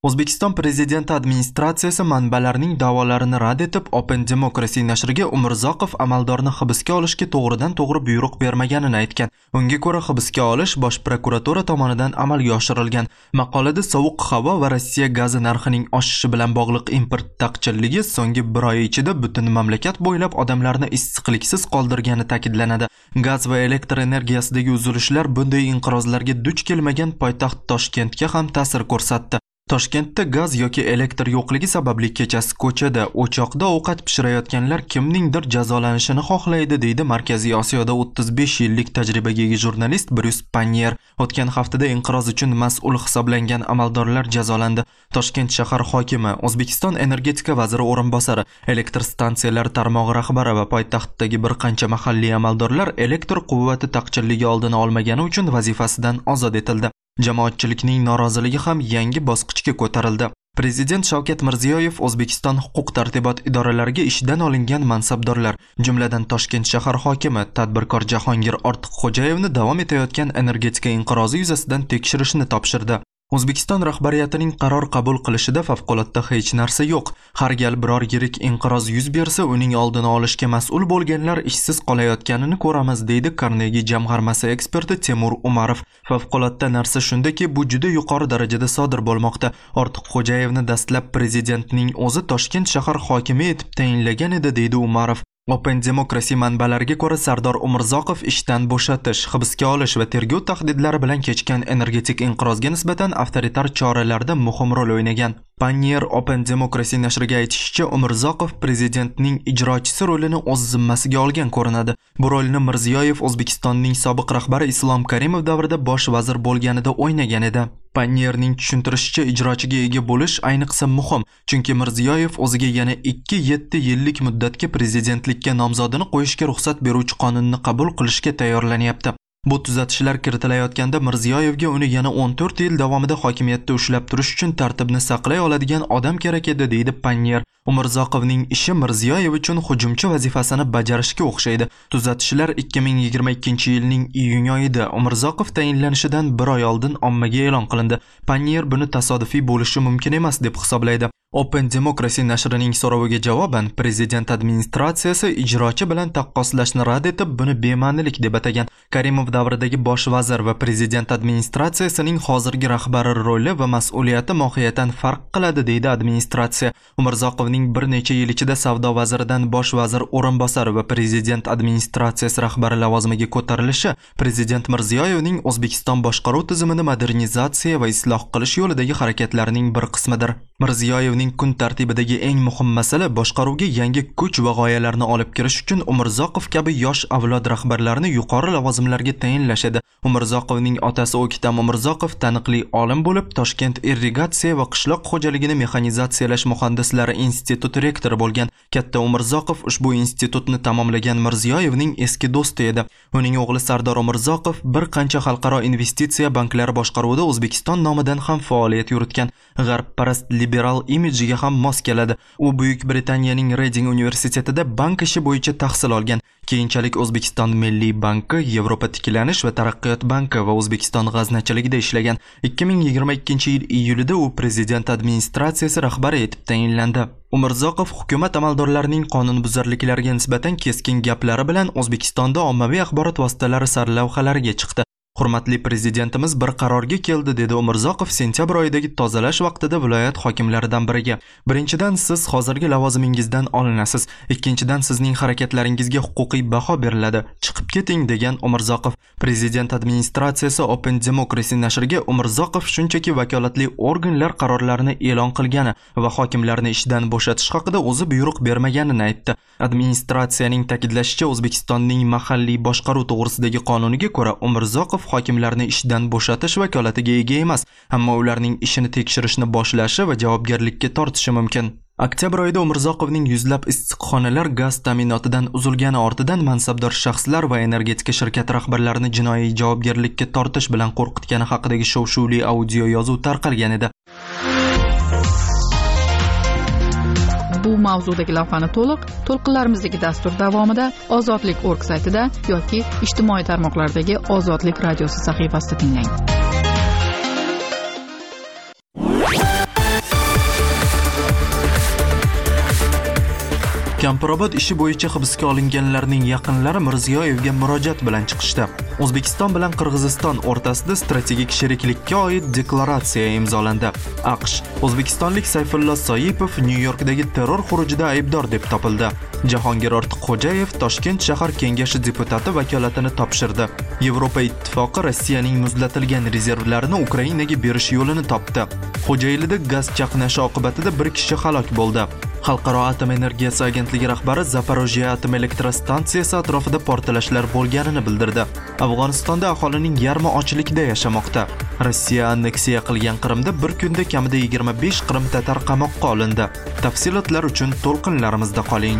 O'zbekiston prezidenti administratsiyasi manbalarning da'volarini rad etib, Open Democracy nashriga Umurzoqov amaldorni hibsga olishga to'g'ridan to'g'ri buyruq bermaganini aytgan. Unga ko'ra hibsga olish Bosh prokuratura tomonidan amalga oshirilgan. Maqolada sovuq havo va Rossiya gazi narxining oshishi bilan bog'liq import taqchilligi so'nggi bir oy ichida butun mamlakat bo'ylab odamlarni issiqliksiz qoldirgani ta'kidlanadi. Gaz va elektr energiyasidagi uzilishlar bunday inqirozlarga duch kelmagan poytaxt Toshkentga ham ta'sir ko'rsatdi. Toshkentda gaz yoki elektr yo'qligi sababli kechasi ko'chada, o'choqda ovqat pishirayotganlar kimningdir jazolanishini xohlaydi, deydi Markaziy Osiyoda o'ttiz besh yillik tajribaga ega jurnalist Bryus Panyer. O'tgan haftada inqiroz uchun mas'ul hisoblangan amaldorlar jazolandi. Toshkent shahar hokimi, O'zbekiston energetika vaziri o'rinbosari, elektr stansiyalari tarmog'i rahbari va poytaxtdagi bir qancha mahalliy amaldorlar elektr quvvati taqchilligi oldini olmagani uchun vazifasidan ozod etildi. Jamoatchilikning noroziligi ham yangi bosqichga ko'tarildi. Prezident Shavkat Mirziyoyev O'zbekiston huquq-tartibot idoralariga ishdan olingan mansabdorlar, jumladan Toshkent shahar hokimi, tadbirkor Jahongir Ortiqxo'jayevni davom etayotgan energetika inqirozi yuzasidan tekshirishni topshirdi. O'zbekiston rahbariyatining qaror qabul qilishida favqulodda hech narsa yo'q. Har gal biror yirik inqiroz yuz bersa, uning oldini olishga mas'ul bo'lganlar ishsiz qolayotganini ko'ramiz, deydi Carnegie jamg'armasi eksperti Temur Umarov. Favqulodda narsa shundaki, bu juda yuqori darajada sodir bo'lmoqda. Ortiqxo'jayevni dastlab prezidentning o'zi Toshkent shahar hokimi etib tayinlagan edi, deydi Umarov. Open Democracy manbalariga ko'ra Sardor Umurzoqov ishdan bo'shatish, hibsga olish va tergov tahdidlari bilan kechgan energetik inqirozga nisbatan avtoritar choralarda muhim rol o'ynagan. Panyer Open Democracy nashriga aytishicha, Umurzoqov prezidentning ijrochisi rolini o'z zimmasiga olgan ko'rinadi. Bu rolni Mirziyoyev O'zbekistonning sobiq rahbari Islom Karimov davrida bosh vazir bo'lganida o'ynagan edi. Panyerning tushuntirishicha, ijrochiga ega bo'lish ayniqsa muhim, chunki Mirziyoyev o'ziga yana ikki yetti yillik muddatga prezidentlikka nomzodini qo'yishga ruxsat beruvchi qonunni qabul qilishga tayyorlanyapti. Bu tuzatishlar kiritilayotganda Mirziyoyevga uni yana o'n to'rt yil davomida hokimiyatda ushlab turish uchun tartibni saqlay oladigan odam kerak edi, deydi Panyer. Umurzoqovning ishi Mirziyoyev uchun hujumchi vazifasini bajarishga o'xshaydi. Tuzatishlar ikki ming yigirma ikkinchi yilning iyun oyida Umurzoqov tayinlanishidan bir oy oldin ommaga e'lon qilindi. Panyer buni tasodifiy bo'lishi mumkin emas deb hisoblaydi. Open Democracy nashrining so'roviga javoban prezident administratsiyasi ijrochi bilan taqqoslashni rad etib, buni bema'nilik deb atagan. Karimov davridagi bosh vazir va prezident administratsiyasining hozirgi rahbari roli va mas'uliyati mohiyatan farq qiladi, deydi administratsiya. Umurzoqovning bir necha yil ichida savdo vaziridan bosh vazir o'rinbosari va prezident administratsiyasi rahbari lavozimiga ko'tarilishi prezident Mirziyoyevning O'zbekiston boshqaruv tizimini modernizatsiya va isloh qilish yo'lidagi harakatlarining bir qismidir. Mirziyoyevning kun tartibidagi eng muhim masala boshqaruvga yangi kuch va g'oyalarni olib kirish uchun Umurzoqov kabi yosh avlod rahbarlarini yuqori lavozimlarga tayinlash edi. Umurzoqovning otasi O'ktam Umurzoqov taniqli olim bo'lib, Toshkent irrigatsiya va qishloq xo'jaligini mexanizatsiyalash muhandislari instituti rektori bo'lgan. Katta Umurzoqov ushbu institutni tamomlagan Mirziyoyevning eski do'sti edi. Uning o'g'li Sardor Umurzoqov bir qancha xalqaro investitsiya banklari boshqaruvida O'zbekiston nomidan ham faoliyat yuritgan. G'arbparast liberal imejiga ham mos keladi. U Buyuk Britaniyaning Reading universitetida bank ishi bo'yicha tahsil olgan. Keyinchalik O'zbekiston Milliy banki, Yevropa tiklanish va taraqqiyot banki va O'zbekiston g'aznachiligida ishlagan. ikki ming yigirma ikkinchi yil iyulida u prezident administratsiyasi rahbari etib tayinlandi. Umurzoqov hukumat amaldorlarining qonunbuzarliklariga nisbatan keskin gaplari bilan O'zbekistonda ommaviy axborot vositalari sarlavhalariga chiqdi. Hurmatli prezidentimiz bir qarorga keldi, dedi Umurzoqov sentyabr oyidagi tozalash vaqtida viloyat hokimlaridan biriga. Birinchidan, siz hozirgi lavozimingizdan olinasiz. Ikkinchidan, sizning harakatlaringizga huquqiy baho beriladi. Chiqib keting, degan Umurzoqov. Prezident administratsiyasi Open Democracy nashriga Umurzoqov shunchaki vakolatli organlar qarorlarini e'lon qilgani va hokimlarni ishdan bo'shatish haqida o'zi buyruq bermaganini aytdi. Administratsiyaning ta'kidlashicha, O'zbekistonning mahalliy boshqaruv to'g'risidagi qonuniga ko'ra Umurzoqov hokimlarni ishdan bo'shatish vakolatiga ega emas, ammo ularning ishini tekshirishni boshlashi va javobgarlikka tortishi mumkin. Oktyabr oyida Umurzoqovning yuzlab issiqxonalar gaz ta'minotidan uzilgani ortidan mansabdor shaxslar va energetika shirkati rahbarlarini jinoiy javobgarlikka tortish bilan qo'rqitgani haqidagi shov-shuvli audio yozuv tarqalgan edi. Bu mavzudagi lavhani to'liq to'lqinlarimizdagi dastur davomida ozodlik точка org saytida yoki ijtimoiy tarmoqlardagi Ozodlik radiosi sahifasida tinglang. Kamparobod ishi bo'yicha hibsga olinganlarning yaqinlari Mirziyoyevga murojaat bilan chiqishdi. O'zbekiston bilan Qirg'iziston o'rtasida strategik sheriklikka oid deklaratsiya imzolandi. AQSh O'zbekistonlik Sayfullo Soipov Nyu-Yorkdagi terror xurujida aybdor deb topildi. Jahongir Ortiqxo'jayev Toshkent shahar kengashi deputati vakolatini topshirdi. Yevropa ittifoqi Rossiyaning muzlatilgan rezervlarini Ukrainaga berish yo'lini topdi. Xo'jaylida gaz chaqnashi oqibatida bir kishi halok bo'ldi. Xalqaro atom energiyasi agentligi rahbari Zaporojye atom elektrostansiyasi atrofida portlashlar bo'lganini bildirdi. Afg'onistonda aholining yarmi ochlikda yashamoqda. Rossiya anneksiya qilgan Qrimda bir kunda kamida yigirma besh Qrim tatar qamoqqa olindi. Tafsilotlar uchun to'lqinlarimizda qoling.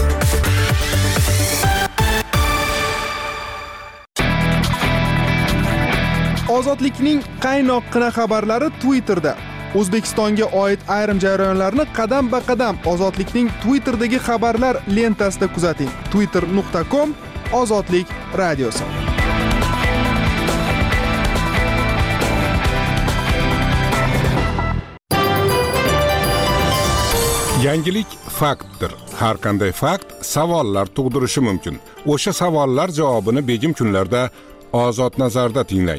Ozodlikning qaynoqqina xabarlari Twitterda. O'zbekistonga oid ayrim jarayonlarni qadam-ba-qadam Ozodlikning Twitter'dagi xabarlar lentasida kuzating. twitter nuqta com Ozodlik radiosi. Yangilik faktdir. Har qanday fakt savollar tug'dirishi mumkin. O'sha savollar javobini begim kunlarda Ozod nazarda tinglang.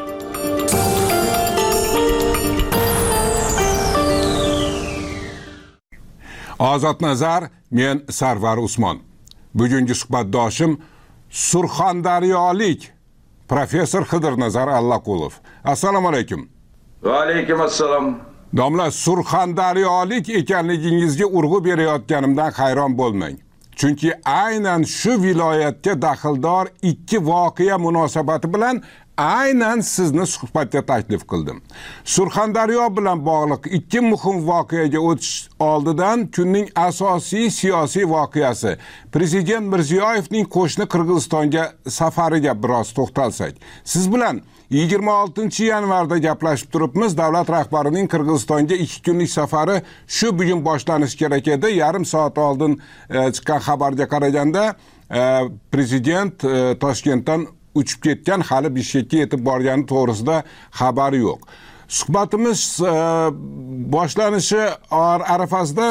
Ozod nazar, men Sarvar Usmon. Bugungi suhbatdoshim Surxondaryolik professor Xidirnazar Allaqulov. Assalomu alaykum. Va alaykum assalom. Domla, Surxondaryolik ekanligingizga urg'u berayotganimdan hayron bo'lmang. Chunki aynan shu viloyatga daxldor ikki voqea munosabati bilan aynan sizni suhbatga taklif qildim. Surxondaryo bilan bog'liq ikki muhim voqeaga o'tish oldidan kunning asosiy siyosiy voqeasi Prezident Mirziyoyevning qo'shni Qirg'izistonga safariga biroz to'xtalsak. Siz bilan yigirma oltinchi yanvarda gaplashib turibmiz. Davlat rahbarining Qirg'izistonga ikki kunlik safari shu bugun boshlanishi kerak edi. Yarim soat oldin chiqqan xabarga qaraganda prezident Toshkentdan uchib ketgan, hali Bishkekka yetib borgani to'g'risida xabar yo'q. Suhbatimiz boshlanishi arafasida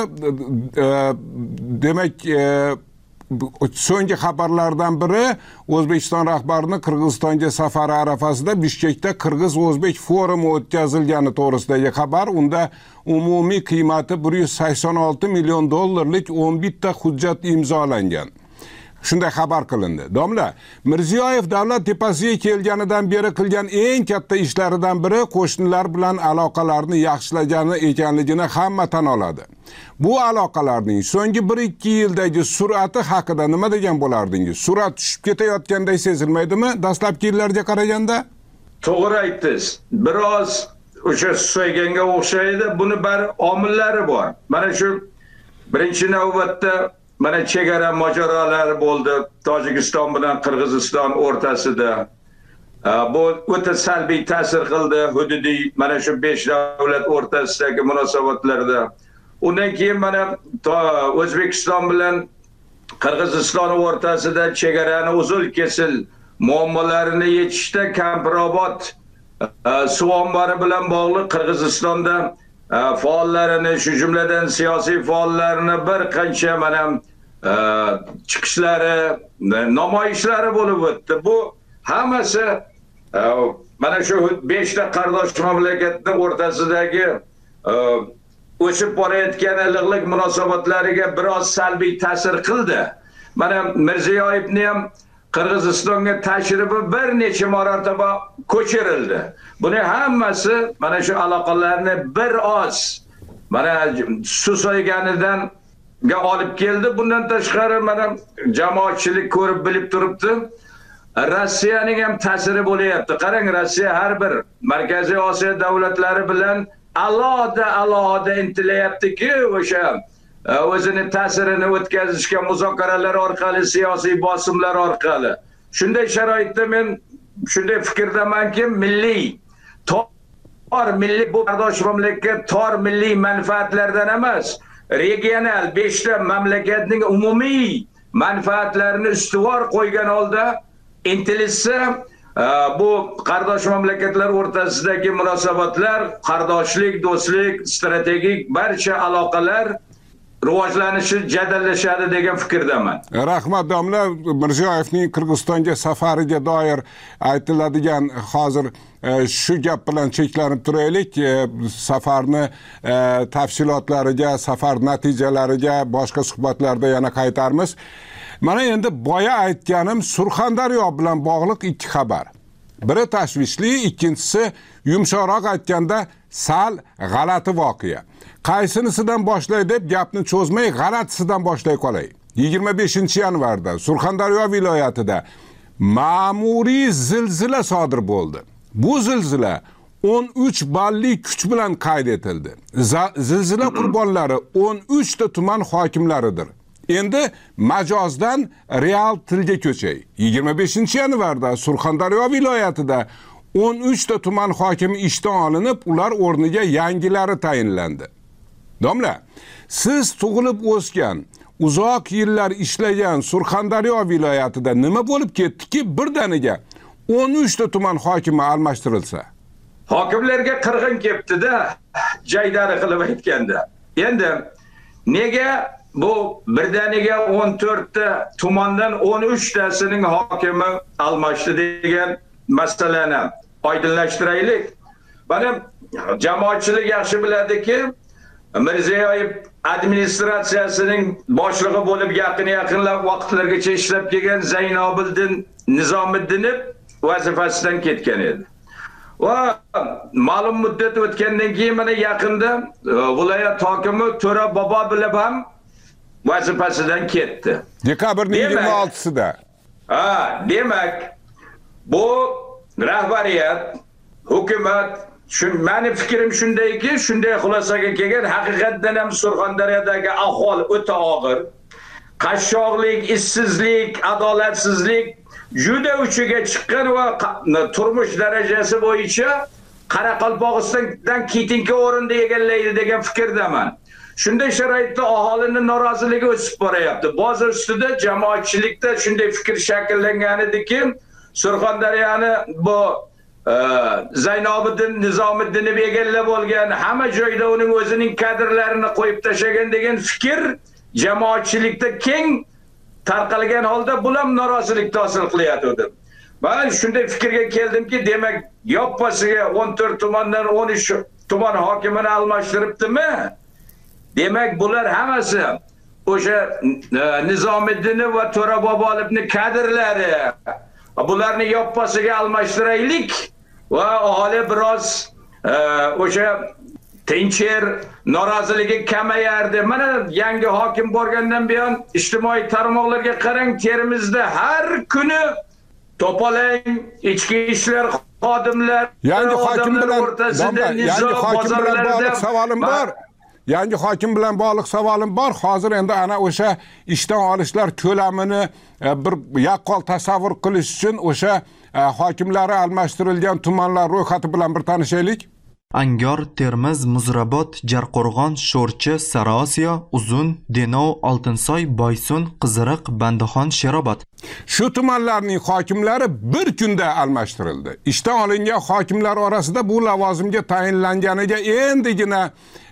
demak so'nggi xabarlardan biri O'zbekiston rahbarining Qirg'izistonga safari arafasida Bishkekda Qirg'iz-O'zbek forumi o'tkazilgani to'g'risidagi xabar. Unda umumiy qiymati bir yuz sakson olti million dollarlik o'n bitta hujjat imzolangan. Shunday xabar qilindi. Domla, Mirziyoyev davlat tepasiga kelganidan beri qilgan eng katta ishlaridan biri qo'shnilar bilan aloqalarni yaxshilagani ekanligini hamma tan oladi. Bu aloqalarning so'nggi bir ikki yildagi sur'ati haqida nima degan bo'lardingiz? Surat tushib ketayotganday sezilmaydimi dastlabki yillarga qaraganda? To'g'ri aytdingiz. Biroz o'sha so'yganga o'xshaydi. Buni bir omillari bor. Mana shu birinchi navbatda mana chegara mojarolari bo'ldi Tojikiston bilan Qirg'iziston o'rtasida. Bu o'ta salbiy ta'sir qildi hududiy mana shu besh davlat o'rtasidagi munosabatlarda. Undan keyin mana O'zbekiston bilan Qirg'iziston o'rtasida chegarani uzul kesil muammolarini yechishda Kamparobod suv ombori bilan bog'liq Qirg'izistonda faollarini, shu jumladan siyosiy faollarni bir qancha mana chiqishlari, namoyishlari bo'lib o'tdi. Bu hammasi mana shu beshta qardosh mamlakatning o'rtasidagi o'sib borayotgan iliqlik munosabatlariga biroz salbiy ta'sir qildi. Mana Mirziyoyevning ham Qirg'izistonga tashrifi bir necha marotaba ko'chirildi. Buning hammasi mana shu aloqalarni bir oz mana susayganidan ga olib keldi. Bundan tashqari mana jamoatchilik ko'rib bilib turibdi. Rossiyaning ham ta'siri bo'layapti. Qarang, Rossiya har bir Markaziy Osiyo davlatlari bilan alohida alohida intilayaptiki, o'sha o'zini ta'sirini o'tkazishga muzokaralar orqali, siyosiy bosimlar orqali. Shunday sharoitda men shunday fikrdamanki, milliy tor milliy bu qardosh mamlakat tor milliy manfaatlardan emas, regional beshta mamlakatning umumiy manfaatlarini ustuvor qo'ygan holda intilishsa, bu qardosh mamlakatlar o'rtasidagi munosabatlar, qardoshlik, do'stlik, strategik barcha aloqalar rivojlanishi jadallashadi degan fikrdaman. Rahmat domla, Mirziyoyevning Qirg'izistonga safariga doir aytiladigan hozir shu gap bilan cheklanib turaylik. Safarni tafsilotlariga, safar natijalariga boshqa suhbatlarda yana qaytarmiz. Mana endi boya aytganim Surxondaryo bilan bog'liq ikki xabar. Biri tashvishli, ikkinchisi yumshoqroq aytganda sal g'alati voqea. Qaysinisidan boshlay deb gapni cho'zmay g'alatisidan boshlay qolay. yigirma beshinchi yanvarda Surxondaryo viloyatida ma'muriy zilzila sodir bo'ldi. Bu zilzila o'n uch balli kuch bilan qayd etildi. Zilzila qurbonlari o'n uch ta tuman hokimlaridir. Endi majozdan real tilga ko'chay. yigirma beshinchi yanvarda Surxondaryo viloyatida o'n uch ta tuman hokimi ishdan olinib, ular o'rniga yangilari tayinlandi. Domla, siz tug'ilib o'sgan, uzoq yillar ishlagan Surxondaryo viloyatida nima bo'lib ketdiki, birdaniga o'n uch ta tuman hokimi almashtirilsa? Hokimlarga qirg'in kelibdi-da, jaydari qilib aytganda. Endi nega bu birdaniga o'n to'rt ta tumandan o'n uch tasining hokimi almashdi degan masalani oydinlashtiraylik. Mana jamoatchilik yaxshi biladiki, Mirziyoyev administratsiyasining boshlig'i bo'lib yaqin-yaqinlab vaqtlargacha ishlab kelgan Zaynobiddin Nizomiddinov vazifasidan ketgan edi. Va ma'lum muddat o'tgandan keyin mana yaqinda viloyat hokimi To'ra Bobo bilib ham vazifasidan ketdi. Dekabrning yigirma oltisida. Ha, demak, bu rahbariyat, hukumat, meni fikrim shundayki, shunday xulosaga kelgan, haqiqatdan ham Surxondaryodagi ahvol o'ta og'ir. Qashshoqlik, ishsizlik, adolatsizlik juda uchiga chiqqan va turmush darajasi bo'yicha Qoraqalpog'istondan ketinki o'rinda egallaydi degan fikrdaman. Shunday sharoitda aholining noroziligi o'sib boryapti. Bozor ustida jamoatchilikda shunday fikr shakllangan ediki, Surxondaryoni bu Zaynobiddin Nizomiddinov egallab olgan, hamma joyda uning o'zining kadrlarini qo'yib tashlagan degan fikr jamoatchilikda keng tarqalgan holda bu ham norozilikni hosil qilyapti. Men shunday fikrga keldimki, demak, yoppasiga o'n to'rt tumandan o'n uch tuman hokimini almashtiribdimi? Demak, bular hammasi o'sha Nizomiddinov va To'ra Bobolovning kadrlari. Bularni yoppasiga almashtiraylik va aholi biroz o'sha tincher, noroziligi kamayardi. Mana yangi hokim borgandan buyon ijtimoiy tarmoqlarga qarang, Termizda har kuni to'palang ichki ishlar xodimlar, yangi hokim bilan yangi hokim bilan bog'liq savolim bor. Yangi hokim bilan bog'liq savolim bor. Hozir endi ana o'sha ishdan olishlar ko'lamini bir yaqqol tasavvur qilish uchun o'sha hokimlari almashtirilgan tumanlar ro'yxati bilan bir tanishaylik. Angor, Termiz, Muzrabot, Jarqo'rg'on, Sho'rchi, Sariosiyo, Uzun, Denov, Oltinsoy, Boysun, Qiziriq, Bandixon, Sherobod. Shu tumanlarning hokimlari bir kunda almashtirildi. Ishdan olingan hokimlar orasida bu lavozimga tayinlanganiga endigina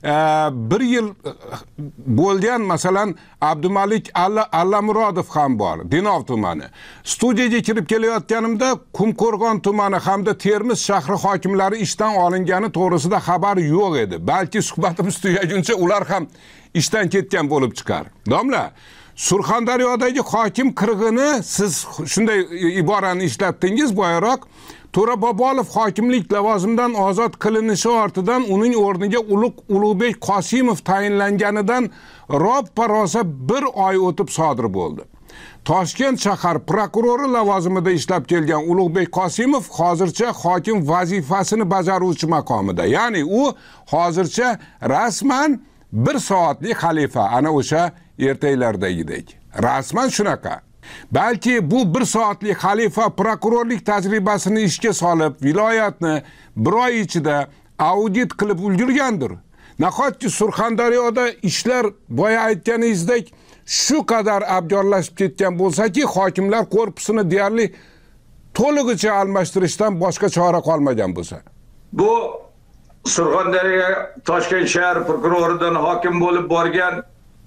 bir yil bo'lgan, masalan, Abdumalik Allamurodov ham bor, Denov tumani. Studiyaga kirib kelayotganimda Qumqo'rg'on tumani hamda Termiz shahri hokimlari ishdan olingani to'g'risida xabar yo'q edi. Balki suhbatimiz tugaguncha ular ham ishdan ketgan bo'lib chiqar. Domla, Surxondaryodagi hokim qirg'ini siz shunday iborani ishlatdingiz boyaroq. To'ra Bobolov hokimlik lavozimidan ozod qilinishi ortidan uning o'rniga Ulug' Ulug'bek Qosimov tayinlanganidan roppa-rosa bir oy o'tib sodir bo'ldi. Toshkent shahar prokurori lavozimida ishlab kelgan Ulug'bek Qosimov hozircha hokim vazifasini bajaruvchi maqomida. Ya'ni u hozircha rasman bir soatlik xalifa, ana o'sha ertaklardagidek. Rasman shunaqa. Balki bu bir soatlik xalifa prokurorlik tajribasini ishga solib, viloyatni bir oy ichida audit qilib ulgurgandir. Nahotki Surxondaryoda ishlar boya aytganingizdek shu qadar abgorlashib ketgan bo'lsa-ki, hokimlar korpusini deyarli to'lig'icha almashtirishdan boshqa chora qolmagan bo'lsa. Bu Surxondaryo Toshkent shahar prokuroridan hokim bo'lib borgan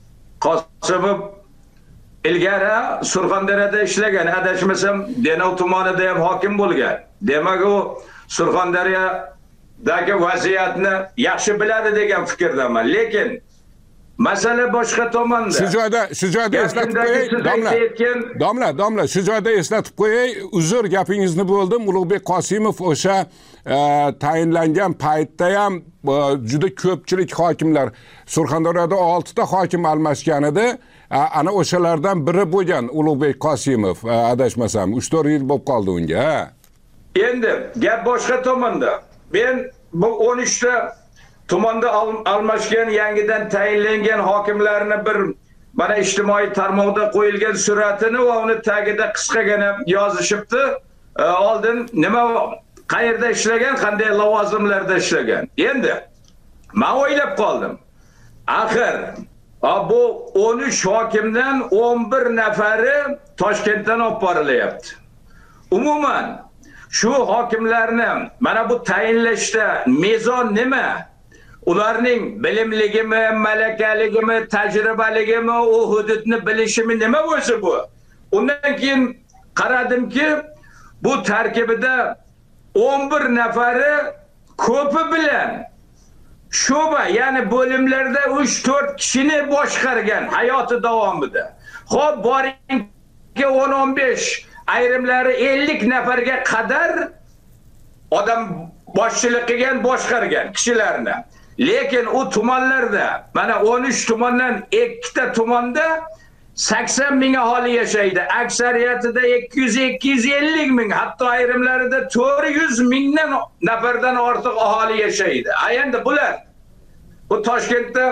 Qosimov ilgari Surxondaryoda ishlagan, adashmasam Denov tumanida ham hokim bo'lgan. Demak, u Surxondaryodagi vaziyatni yaxshi biladi degan fikrdaman. Lekin masala boshqa tomonda. Shu joyda, shu joyda eslatib qo'yay, domla. Domla, domla, shu joyda eslatib qo'yay, uzr gapingizni bo'ldim. Ulug'bek Qosimov o'sha tayinlangan paytda ham juda ko'pchilik hokimlar Surxondaryoda olti ta hokim almashgan edi. Ana o'shalardan biri bo'lgan Ulug'bek Qosimov, adashmasam, uch to'rt yil bo'lib qoldi unga. Endi gap boshqa tomonda. Men bu o'n uch ta tumanda almashgan, yangidan tayinlangan hokimlarni bir mana ijtimoiy tarmoqda qo'yilgan suratini va uni tagida qisqagina yozishibdi. Oldin nima, qayerda ishlagan, qanday lavozimlarda ishlagan. Endi men o'ylab qoldim. Axir bu o'n uch hokimdan o'n bir nafari Toshkentdan olib borilyapti. Umuman shu hokimlarni mana bu tayinlashda mezon nima? Ularning bilimligimi, malakaligimi, tajribaligimi, u hududni bilishimi nima bo'lsa bu? Undan keyin qaradimki, bu tarkibida o'n bir nafari ko'pi bilan sho'ba, ya'ni bo'limlarda uch to'rt kishini boshqargan hayoti davomida. Xo'p, boringki o'n o'n besh, ayrimlari ellik nafarga qadar odam boshchilik qilgan, boshqargan kishilarni. Lekin u tumanlarda, mana o'n uch tumandan ikkita tumanda sakson ming aholi yashaydi. Aksariyatida ikki yuz ikki yuz ellik ming, hatto ayrimlarida to'rt yuz mingdan nafardan ortiq aholi yashaydi. Endi bular bu Toshkentda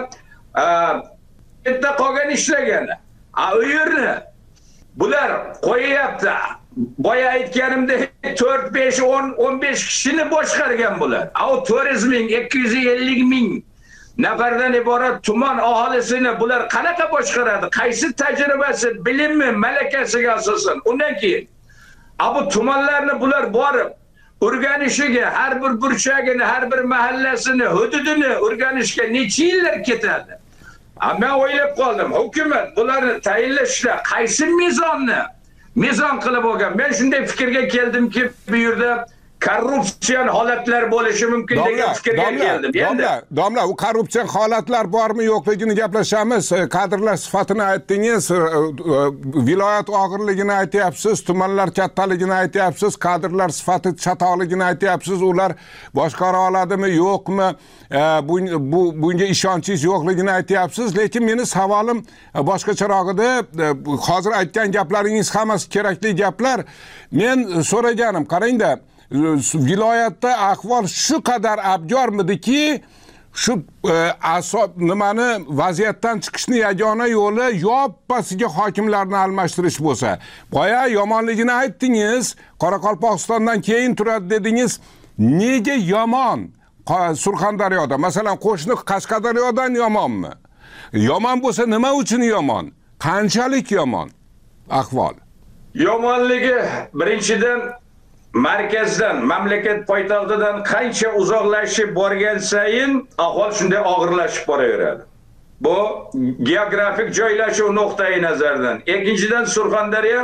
bitta qolgan ishlagani. A u yerni bular qo'yapti. Boya aytganimdek to'rt besh o'n o'n besh kishini boshqargan bular. A u to'rt yuz ming ikki yuz ellik ming nafardan iborat tuman aholisini bular qanaqa boshqaradi? Qaysi tajribasi, bilimi, malakasiga asosan? Undan keyin a bu tumanlarni bular borib o'rganishiga, har bir burchagini, har bir mahallasini, hududini o'rganishga necha yillar ketadi? Men o'ylab qoldim, hukumat bularni tayinlashda qaysi mezonni mezon qilib olgan? Men shunday fikrga keldimki, bu yerda korrupsiyan holatlar bo'lishi mumkin degan fikrga keldim. Domla, domla, u korrupsiyan holatlar bormi yo'qligini gaplashamiz. Kadrlar sifatini aytdingiz, viloyat og'irligini aytyapsiz, tumanlar kattaligini aytyapsiz, kadrlar sifati chatoqligini aytyapsiz. Ular boshqara oladimi, yo'qmi? Bu bu bunga ishonchingiz yo'qligini aytyapsiz. Lekin meni savolim boshqacharoq edi. Hozir aytgan gaplaringiz hammasi kerakli gaplar. Men so'raganim, qarangda, viloyatda ahvol shu qadar abgormidiki, shu asob nimani vaziyatdan chiqishni yagona yo'li yoppasiga hokimlarni almashtirish bo'lsa. Boya yomonligini aytdingiz, Qoraqalpog'istondan keyin turadi dedingiz. Nega yomon? Surxondaryoda, masalan, qo'shni Qashqadaryodan yomonmi? Yomon bo'lsa nima uchun yomon? Qanchalik yomon ahvol? Yomonligi birinchidan markazdan, mamlakat poytaxtidan qancha uzoqlashib borgan sayin ahvol shunday og'irlashib boraveradi. Bu geografik joylashuv nuqtai nazaridan. Ikkinchidan, Surxondaryo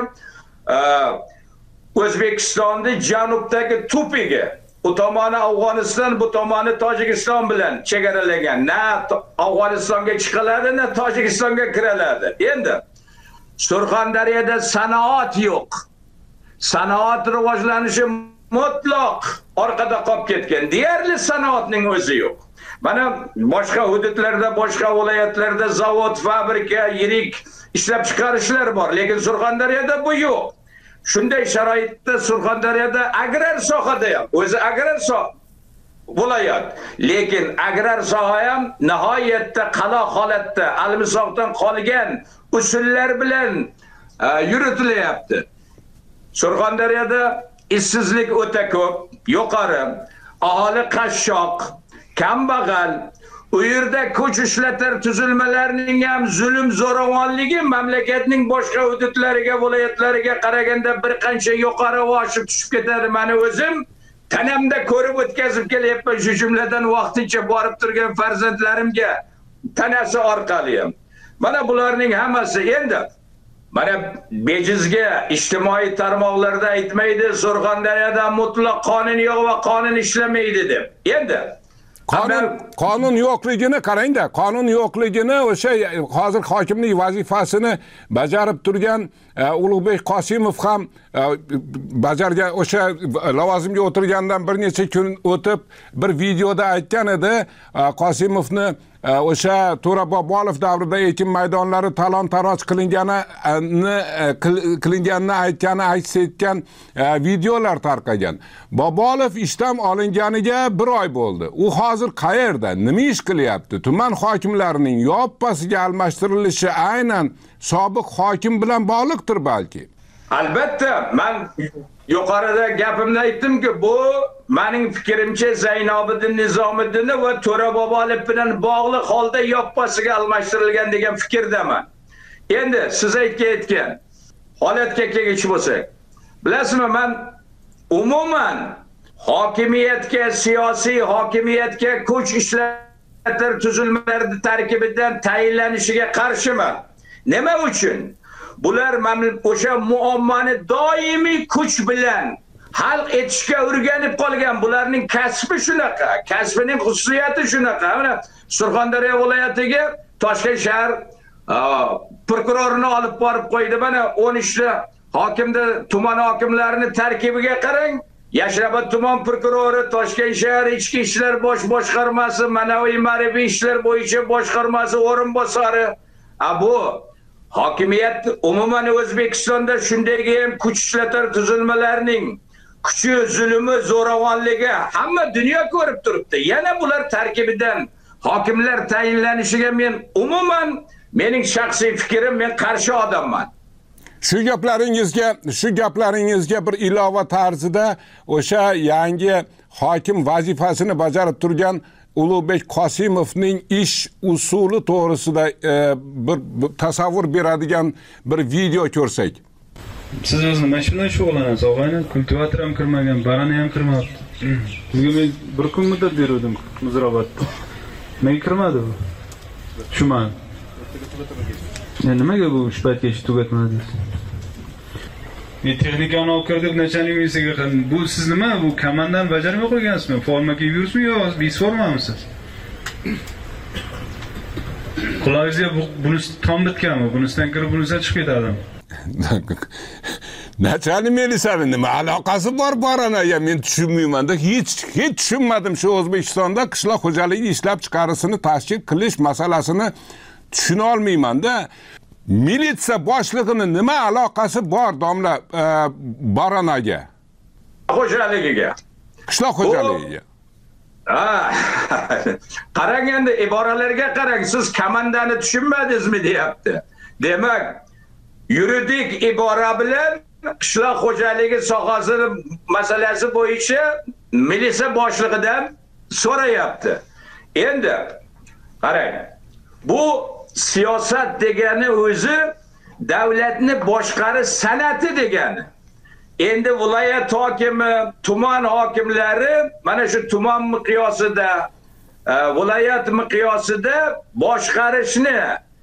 O'zbekistonning janubdagi tupiga, u tomoni Afg'oniston, bu tomoni Tojikiston bilan chegaralangan. Na Afg'onistonga chiqiladi, na Tojikistonga kiriladi. Endi Surxondaryoda sanoat yo'q. Sanoat rivojlanishi mutlaq orqada qolib ketgan. Deyarli sanoatning o'zi yo'q. Mana boshqa hududlarda, boshqa viloyatlarda zavod, fabrika, yirik ishlab chiqarishlar bor, lekin Surxondaryoda bu yo'q. Shunday sharoitda Surxondaryoda agrar sohada ham, o'zi agrar soha viloyat, lekin agrar soha ham nihoyatda qalo holatda, almisoqdan qolgan usullar bilan yuritilyapti. Surxondaryoda ishsizlik o'ta ko'p, yuqori, aholi qashshoq, kambag'al. U yerda kuch ishlatar tuzilmalarining ham zulm zo'ravonligi mamlakatning boshqa hududlariga, viloyatlariga qaraganda bir qancha yuqori oshib tushib ketadi. Meni o'zim tanamda ko'rib o'tkazib kelyapman, shu jumladan vaqtincha borib turgan farzandlarimga tanasi orqali ham. Mana bularning hammasi endi mana bejizga ijtimoiy tarmoqlarda aytmaydi, Surxondaryoda mutlaq qonun yo'q va qonun ishlamaydi deb. Endi Qonun qonun yo'qligini qarang-da, qonun yo'qligini o'sha hozir hokimlik vazifasini bajarib turgan Ulug'bek Qosimov ham bajargan, o'sha lavozimga o'tirgandan bir necha kun o'tib bir videoda aytgan edi, Qosimovni o'sha To'ra Bobolov davrida ekin maydonlari talon-taroj qilinganini qilinganini aytgani aks etgan videolar tarqagan. Bobolov ishdan olinganiga bir oy bo'ldi. U hozir qayerda, nima ish qilyapti? Tuman hokimlarining yoppasiga almashtirilishi aynan sobiq hokim bilan bog'liqdir balki. Albatta, men yuqorida gapimda aytdimki, bu mening fikrimcha Zaynobiddin Nizomiddin va To'ra Bobolov bilan bog'liq holda yoppasiga almashtirilgan degan fikrdaman. Endi siz aytgan holatga kelgich bo'lsak, bilasizmi, men umuman hokimiyatga, siyosiy hokimiyatga kuch ishlatar tuzilmalarning tarkibidan tayinlanishiga qarshiman. Nima uchun? Bular o'sha muammoni doimiy kuch bilan hal etishga o'rganib qolgan. Bularning kasbi shunaqa, kasbining xususiyati shunaqa. Mana Surxondaryo viloyatiga Toshkent shahar prokurorini olib borib qo'ydi. Mana o'n uchta hokimda tuman hokimlarining tarkibiga qarang. Yashrabad tuman prokurori, Toshkent shahar ichki ishlar bosh boshqarmasi, ma'naviy ma'rifiy ishlar bo'yicha boshqarmasi o'rinbosari. A bu hokimiyat umuman O'zbekistonda shundagi ham kuch ishlatar tuzilmalarning kuchi, zulmi, zo'ravonligi hamma dunyo ko'rib turibdi. Yana bular tarkibidan hokimlar tayinlanishiga men umuman mening shaxsiy fikrim, men qarshi odamman. Shu gaplaringizga, shu gaplaringizga bir ilova tarzida o'sha yangi hokim vazifasini bajarib turgan Ulug'bek Qosimovning ish usuli to'g'risida e, bir, bir tasavvur beradigan bir video ko'rsak. Siz o'zingiz mana shundan shug'ullanasiz, og'ayni kultivator ham kirmagan, barani ham kirmabdi. Bunga men bir kun muddat berdim Muzrabotda. Nega kirmadi bu? Tushunmadim. Nimaga bu uch paytgacha tugatmadingiz? Men texnikani olib kirib nachalnik misiga qildim. Bu siz nima? Bu komandani bajarmay qo'ygansizmi? Forma kiyib yuribsizmi yo biz formanmisiz? Qulog'ingizga bunisi tom bitganmi? Bunisidan kirib bunisidan chiqib ketadi. Nachalnik milisani nima aloqasi bor baranaga men tushunmayman-da. Hech hech tushunmadim shu O'zbekistonda qishloq xo'jaligi ishlab chiqarishini tashkil qilish masalasini tushuna olmayman-da. Militsiya boshlig'ini nima aloqasi bor domla e, baranaga? Xo'jaligiga. Qishloq xo'jaligiga. Ha. Qarang endi iboralarga qarang, siz komandani tushunmadingizmi deyapti. Demak, yuridik ibora bilan qishloq xo'jaligi sohasini masalasi bo'yicha militsiya boshlig'idan so'rayapti. Endi qarang, bu siyosat degani o'zi davlatni boshqarish san'ati degani. Endi viloyat hokimi, tuman hokimlari mana shu tuman miqyosida, viloyat miqyosida boshqarishni,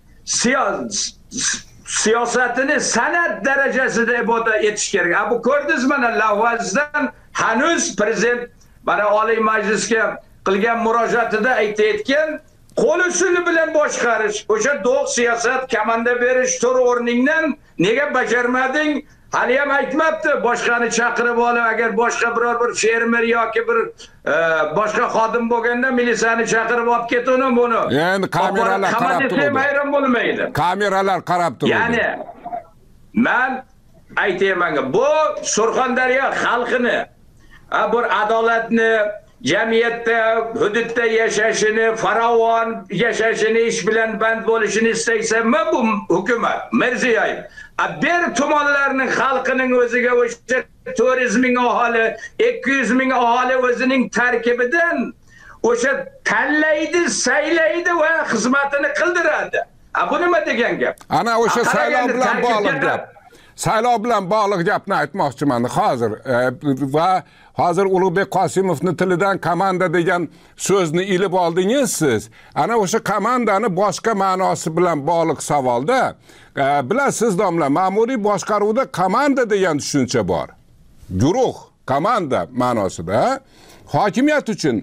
siyosatini san'at darajasida ibodat etish kerak. Bu ko'rdingiz mana lavozdan hanuz prezident mana Oliy Majlisga qilgan murojaatida aytayotgan qo'l usuli bilan boshqarish, o'sha do'q siyosat, komanda berish tur o'rningdan nega bajarmading? Hali ham aytmabdi, boshqani chaqirib olib, agar boshqa biror bir fermer yoki bir e, boshqa xodim bo'lganda militsiyani chaqirib olib ketuni buni. Endi kameralar qarab turibdi. Hayron bo'lmaydi. Kameralar qarab turibdi. Ya'ni men aytayman, bu Surxondaryo xalqini bir adolatni, jamiyatda, hududda yashashini, farovon yashashini, ish bilan band bo'lishini istaysanmi bu hukumat, Mirziyoyev. Bir tumanlarning xalqining o'ziga o'sha to'rt yuz ming aholi, ikki yuz ming aholi o'zining tarkibidan o'sha tanlaydi, saylaydi va xizmatini qildiradi. Bu nima degan gap? Ana o'sha saylov bilan bog'liq gap. saylov bilan bog'liq gapni aytmoqchiman hozir va hozir Ulug'bek Qosimovning tilidan komanda degan so'zni ilib oldingiz siz. Ana o'sha komandani boshqa ma'nosi bilan bog'liq savolda bilasiz domla, ma'muriy boshqaruvda komanda degan tushuncha bor. Guruh, komanda ma'nosida hokimiyat uchun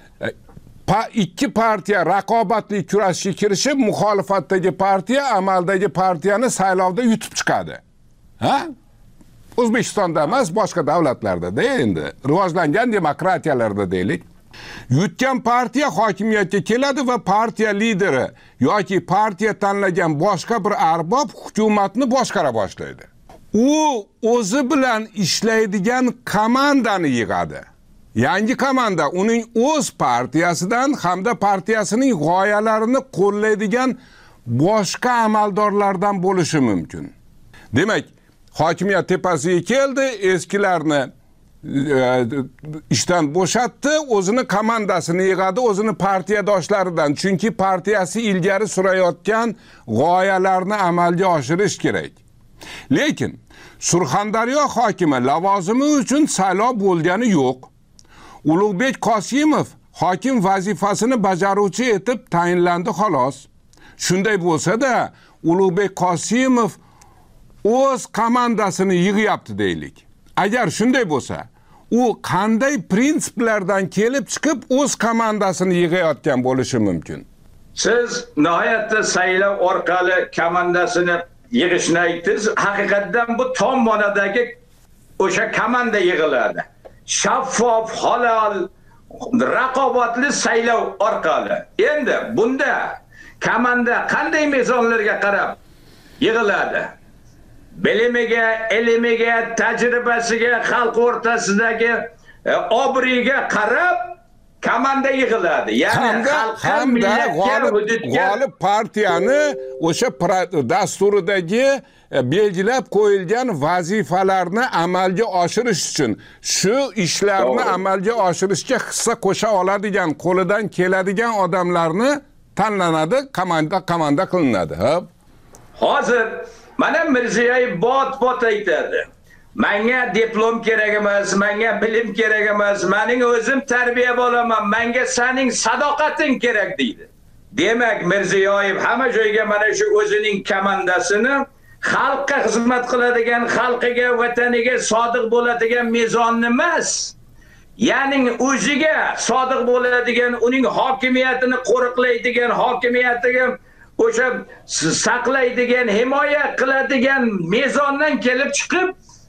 pa, ikki partiya raqobatli kurashga kirishib, muxolifatdagi partiya amaldagi partiyani saylovda yutib chiqadi. Ha? O'zbekistonda emas, boshqa davlatlarda da endi rivojlangan demokratiyalarda deylik. Yutgan partiya hokimiyatga keladi va partiya lideri yoki partiya tanlagan boshqa bir arbob hukumatni boshqara boshlaydi. U o'zi bilan ishlaydigan komandani yig'adi. Yangi komanda uning o'z partiyasidan hamda partiyasining g'oyalarini qo'llaydigan boshqa amaldorlardan bo'lishi mumkin. Demak, hokimiyat tepasiga keldi, eskilarni e, ishdan bo'shatdi, o'zini komandasini yig'adi, o'zini partiyadoshlaridan, chunki partiyasi ilgari surayotgan g'oyalarni amalga oshirish kerak. Lekin Surxondaryo hokimi lavozimi uchun saylov bo'lgani yo'q. Ulug'bek Qosimov hokim vazifasini bajaruvchi etib tayinlandi xolos. Shunday bo'lsa-da, Ulug'bek Qosimov o'z komandasini yig'yapti deylik. Agar shunday bo'lsa, u qanday prinsiplardan kelib chiqib o'z komandasini yig'ayotgan bo'lishi mumkin? Siz nihoyatda saylov orqali komandasini yig'ishni aytdingiz. Haqiqatdan bu tom ma'nodagi o'sha komanda yig'iladi. Shaffof, halol, raqobatli saylov orqali. Endi bunda komanda qanday mezonlarga qarab yig'iladi? Bilimiga, ilmiga, tajribasiga, xalq o'rtasidagi e, obro'yiga qarab komanda yig'iladi. Ya'ni xalqqa, millatga, hududga g'olib partiyani o'sha dasturidagi belgilab qo'yilgan vazifalarni amalga oshirish uchun, shu ishlarni Doğru. amalga oshirishga hissa qo'sha oladigan, qo'lidan keladigan odamlarni tanlanadi, komanda komanda qilinadi. Hop. Hozir mana Mirziyoyev bot-bot aytadi. Menga diplom kerak emas, menga bilim kerak emas, mening o'zim tarbiya bo'laman, menga sening sadoqating kerak deydi. Demak, Mirziyoyev hamma joyga mana shu o'zining komandasini xalqqa xizmat qiladigan, xalqiga, vataniga sodiq bo'ladigan mezonni emas, ya'ni o'ziga sodiq bo'ladigan, uning hokimiyatini qo'riqlaydigan, hokimiyatiga o'sha saqlaydigan, himoya qiladigan mezondan kelib chiqib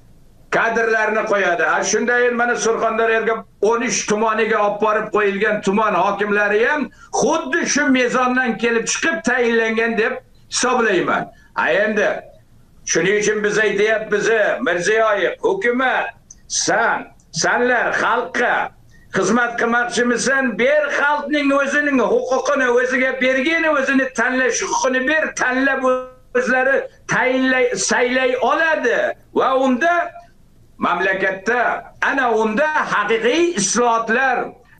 kadrlarni qo'yadi. Ha shunday mana Surxondaryoga o'n uch tumaniga olib borib qo'yilgan tuman hokimlari ham xuddi shu mezondan kelib chiqib tayinlangan deb hisoblayman. Ha endi shuning uchun biz aytyapmiz, Mirziyoyev, hukumat, san, sanlar xalqqa xizmat qilmoqchimisan, ber xalqning o'zining huquqini o'ziga bergin, o'zini tanlash huquqini ber, tanlab o'zlari tayinlay, saylay oladi va unda mamlakatda ana unda haqiqiy islohotlar,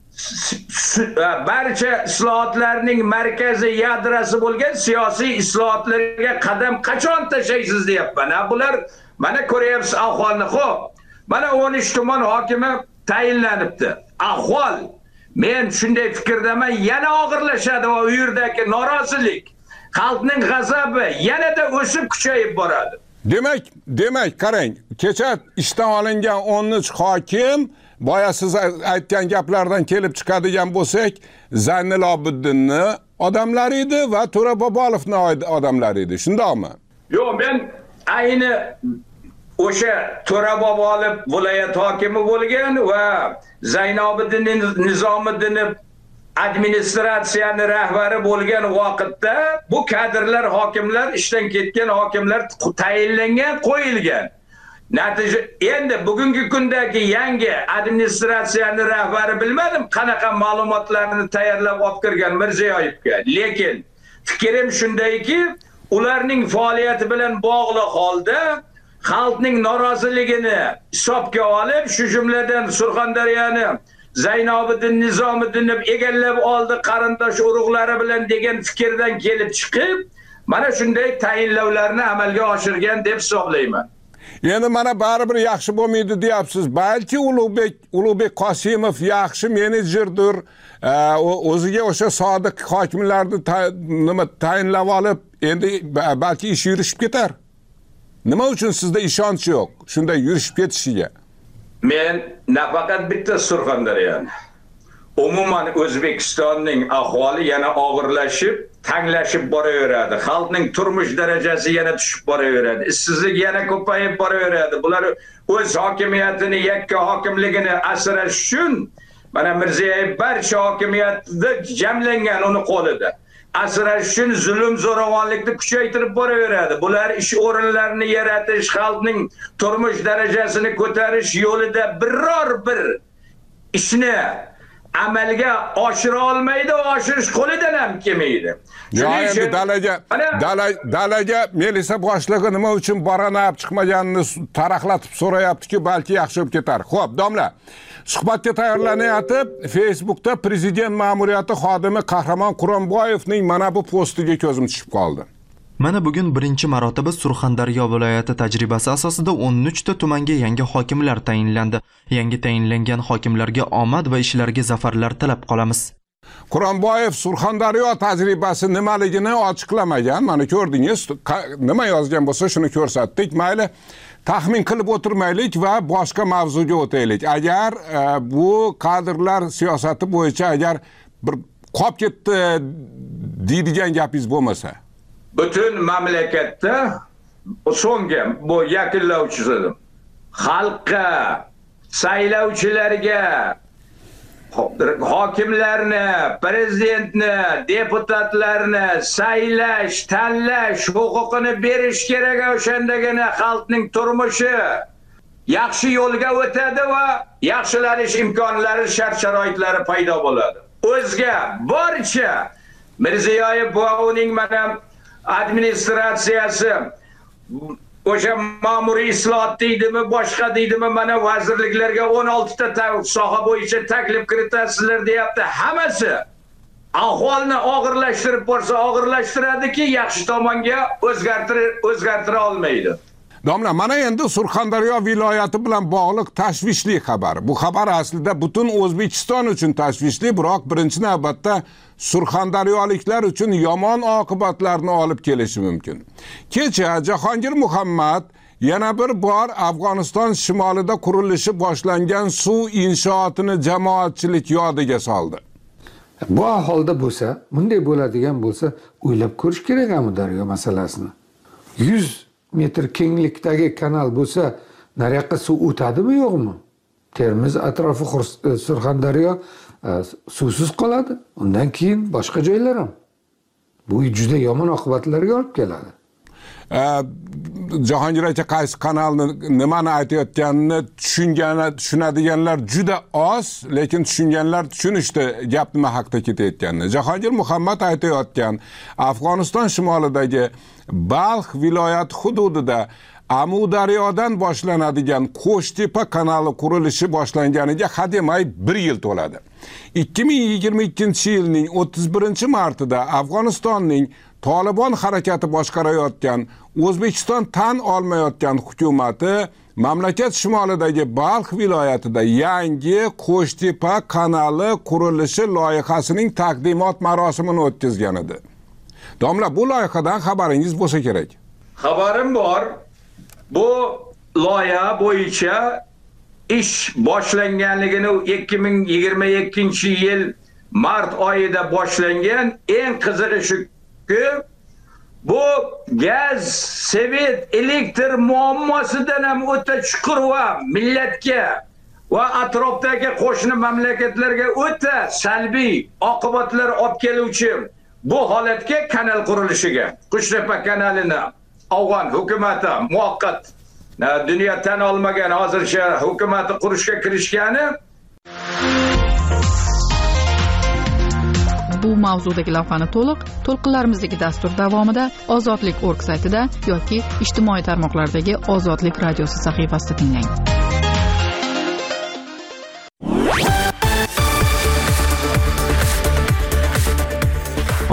barcha islohotlarning markazi, yadrosi bo'lgan siyosiy islohotlarga qadam qachon tashlaysiz deyapman. Bular mana ko'ryapsiz ahvolni. Xo'p, mana o'n uch tuman hokimi tayinlanibdi. Ahvol, men shunday fikrdaman, yana og'irlashadi va u yerdagi norozilik, xalqning g'azabi yanada o'sib kuchayib boradi. Demak, demak, qarang, kecha ishdan olingan o'n uch hokim, boya siz aytgan gaplardan kelib chiqadigan bo'lsak, Zaynul Obiddinni odamlari edi va To'ra Bobolovning odamlari edi. Shundaqmi? Yo'q, men ayni o'sha To'ra Bobolov viloyat hokimi bo'lgan va Zaynobiddin Nizomiddin administratsiyani rahbari bo'lgan vaqtda bu kadrlar, hokimlar, ishdan ketgan hokimlar tayinlangan, qo'yilgan. Natija endi bugungi kundagi yangi administratsiyani rahbari bilmadim qanaqa ma'lumotlarni tayyorlab olib kirgan Mirziyoyevga. Lekin fikrim shundayki, ularning faoliyati bilan bog'liq holda xalqning noroziligini hisobga olib, shu jumladan Surxondaryoni Zaynobiddin Nizomiddin egallab oldi qarindosh urug'lari bilan degan fikrdan kelib chiqib, mana shunday tayinlovlarni amalga oshirgan deb hisoblayman. Endi mana baribir yaxshi bo'lmaydi deyapsiz. Balki Ulug'bek Ulug'bek Qosimov yaxshi menejerdir. O'ziga o'sha sodiq hokimlarni nima tayinlab olib, endi balki ish yurishib ketar. Nima uchun sizda ishonch yo'q shunday yurishib ketishiga? Men nafaqat bitta Surxondaryoni, umuman O'zbekistonning ahvoli yana og'irlashib, tanglashib boraveradi. Xalqning turmush darajasi yana tushib boraveradi. Ishsizlik yana ko'payib boraveradi. Bular o'z hokimiyatini, yakka hokimligini asrash uchun mana Mirziyoyev barcha hokimiyatda jamlangan uni qo'lida. Asrash uchun zulm zo'ravonlikni kuchaytirib boraveradi. Bular ish o'rinlarini yaratish, xalqning turmush darajasini ko'tarish yo'lida biror bir ishni amalga oshira olmaydi, oshirish qo'lidan ham kelmaydi. Shuning uchun dalaga dalaga Melisa boshlig'i nima uchun baranab chiqmaganini taraqlatib so'rayapti-ki, balki yaxshi bo'lib ketar. Xo'p, domla, suhbatga tayyorlanayotib, Facebookda prezident ma'muriyati xodimi Qahramon Quronboyevning mana bu postiga ko'zim tushib qoldi. Mana bugun birinchi marotaba Surxondaryo viloyati tajribasi asosida o'n uch ta tumanga yangi hokimlar tayinlandi. Yangi tayinlangan hokimlarga omad va ishlarga zafarlar tilab qolamiz. Quronboyev Surxondaryo tajribasi nimaligini ochiqlamagan. Mana ko'rdingiz, nima yozgan bo'lsa shuni ko'rsatdik. Mayli, taxmin qilib o'tirmaylik va boshqa mavzuga o'taylik. Agar e, bu kadrlar siyosati bo'yicha agar bir qolib ketdi deydigan gapingiz bo'lmasa, butun mamlakatda so'nggi bu yakunlovchisi xalqqa, saylovchilarga, hokimlarni, prezidentni, deputatlarni saylash, tanlash huquqini berish kerak. O'shandagina xalqning turmushi yaxshi yo'lga o'tadi va yaxshilanish imkonlari, shart-sharoitlari paydo bo'ladi. O'zga barcha Mirziyoyev va uning mana administratsiyasi o'sha ma'muriy islohot deydimi, boshqa deydimi, mana vazirliklarga o'n olti ta soha bo'yicha taklif kiritasizlar deyapti. Hammasi ahvolni og'irlashtirib borsa og'irlashtiradiki, yaxshi tomonga o'zgartira o'zgartira olmaydi. Domla, mana endi Surxondaryo viloyati bilan bog'liq tashvishli xabar. Bu xabar aslida butun O'zbekiston uchun tashvishli, biroq birinchi navbatda Surxondaryoliklar uchun yomon oqibatlarni olib kelishi mumkin. Kecha Jahongir Muhammad yana bir bor Afg'oniston shimolida qurilishi boshlangan suv inshootini jamoatchilik yodiga soldi. Bu ahvolda bo'lsa, bunday bo'ladigan bo'lsa, o'ylab ko'rish kerak Amudaryo masalasini. yuz metr kenglikdagi kanal bo'lsa, nariyoqqa suv o'tadimi yo'qmi? Termiz atrofi Surxondaryo suvsiz qoladi. Undan keyin boshqa joylar ham. Bu juda yomon oqibatlarga olib keladi. Jahongir aka qaysi kanalni nimani aytayotganini tushungani tushunadiganlar juda oz, lekin tushunganlar tushunishdi gap nima haqida ketayotganini. Jahongir Muhammad aytayotgan Afg'oniston shimolidagi Balx viloyati hududida Amudaryodan boshlanadigan Qo'shtepa kanali qurilishi boshlanganiga hademay bir yil to'ladi. ikki ming yigirma ikkinchi yilning o'ttiz birinchi martida Afg'onistonning Tolibon harakati boshqarayotgan, O'zbekiston tan olmayotgan hukumatı mamlakat shimolidagi Balx viloyatida yangi Qo'shtepa kanali qurilishi loyihasining taqdimot marosimini o'tkazgan edi. Domla, bu loyihadan xabaringiz bo'lsa kerak. Xabarim bor. Bu loyiha bo'yicha ish boshlanganligini ikki ming yigirma ikkinchi yil mart oyida boshlangan. Eng qizig'i shuki, bu gaz, svet, elektr muammosidan ham o'ta chuqur va millatga va atrofdagi qo'shni mamlakatlarga o'ta salbiy oqibatlar olib keluvchi bu holatga, kanal qurilishiga, Qo'shtepa kanalini Afg'on hukumati muvaqqat dunyo tan olmagan hozircha hukumati qurishga kirishgani. Bu mavzudagi lavhani to'liq to'lqinlarimizdagi dastur davomida ozodlik nokta org saytida yoki ijtimoiy tarmoqlardagi Ozodlik radiosi sahifasida tinglang.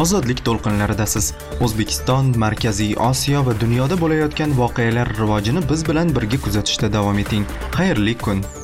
Ozodlik to'lqinlaridasiz. O'zbekiston, Markaziy Osiyo va dunyoda bo'layotgan voqealar rivojini biz bilan birga kuzatishda davom eting. Xayrli kun.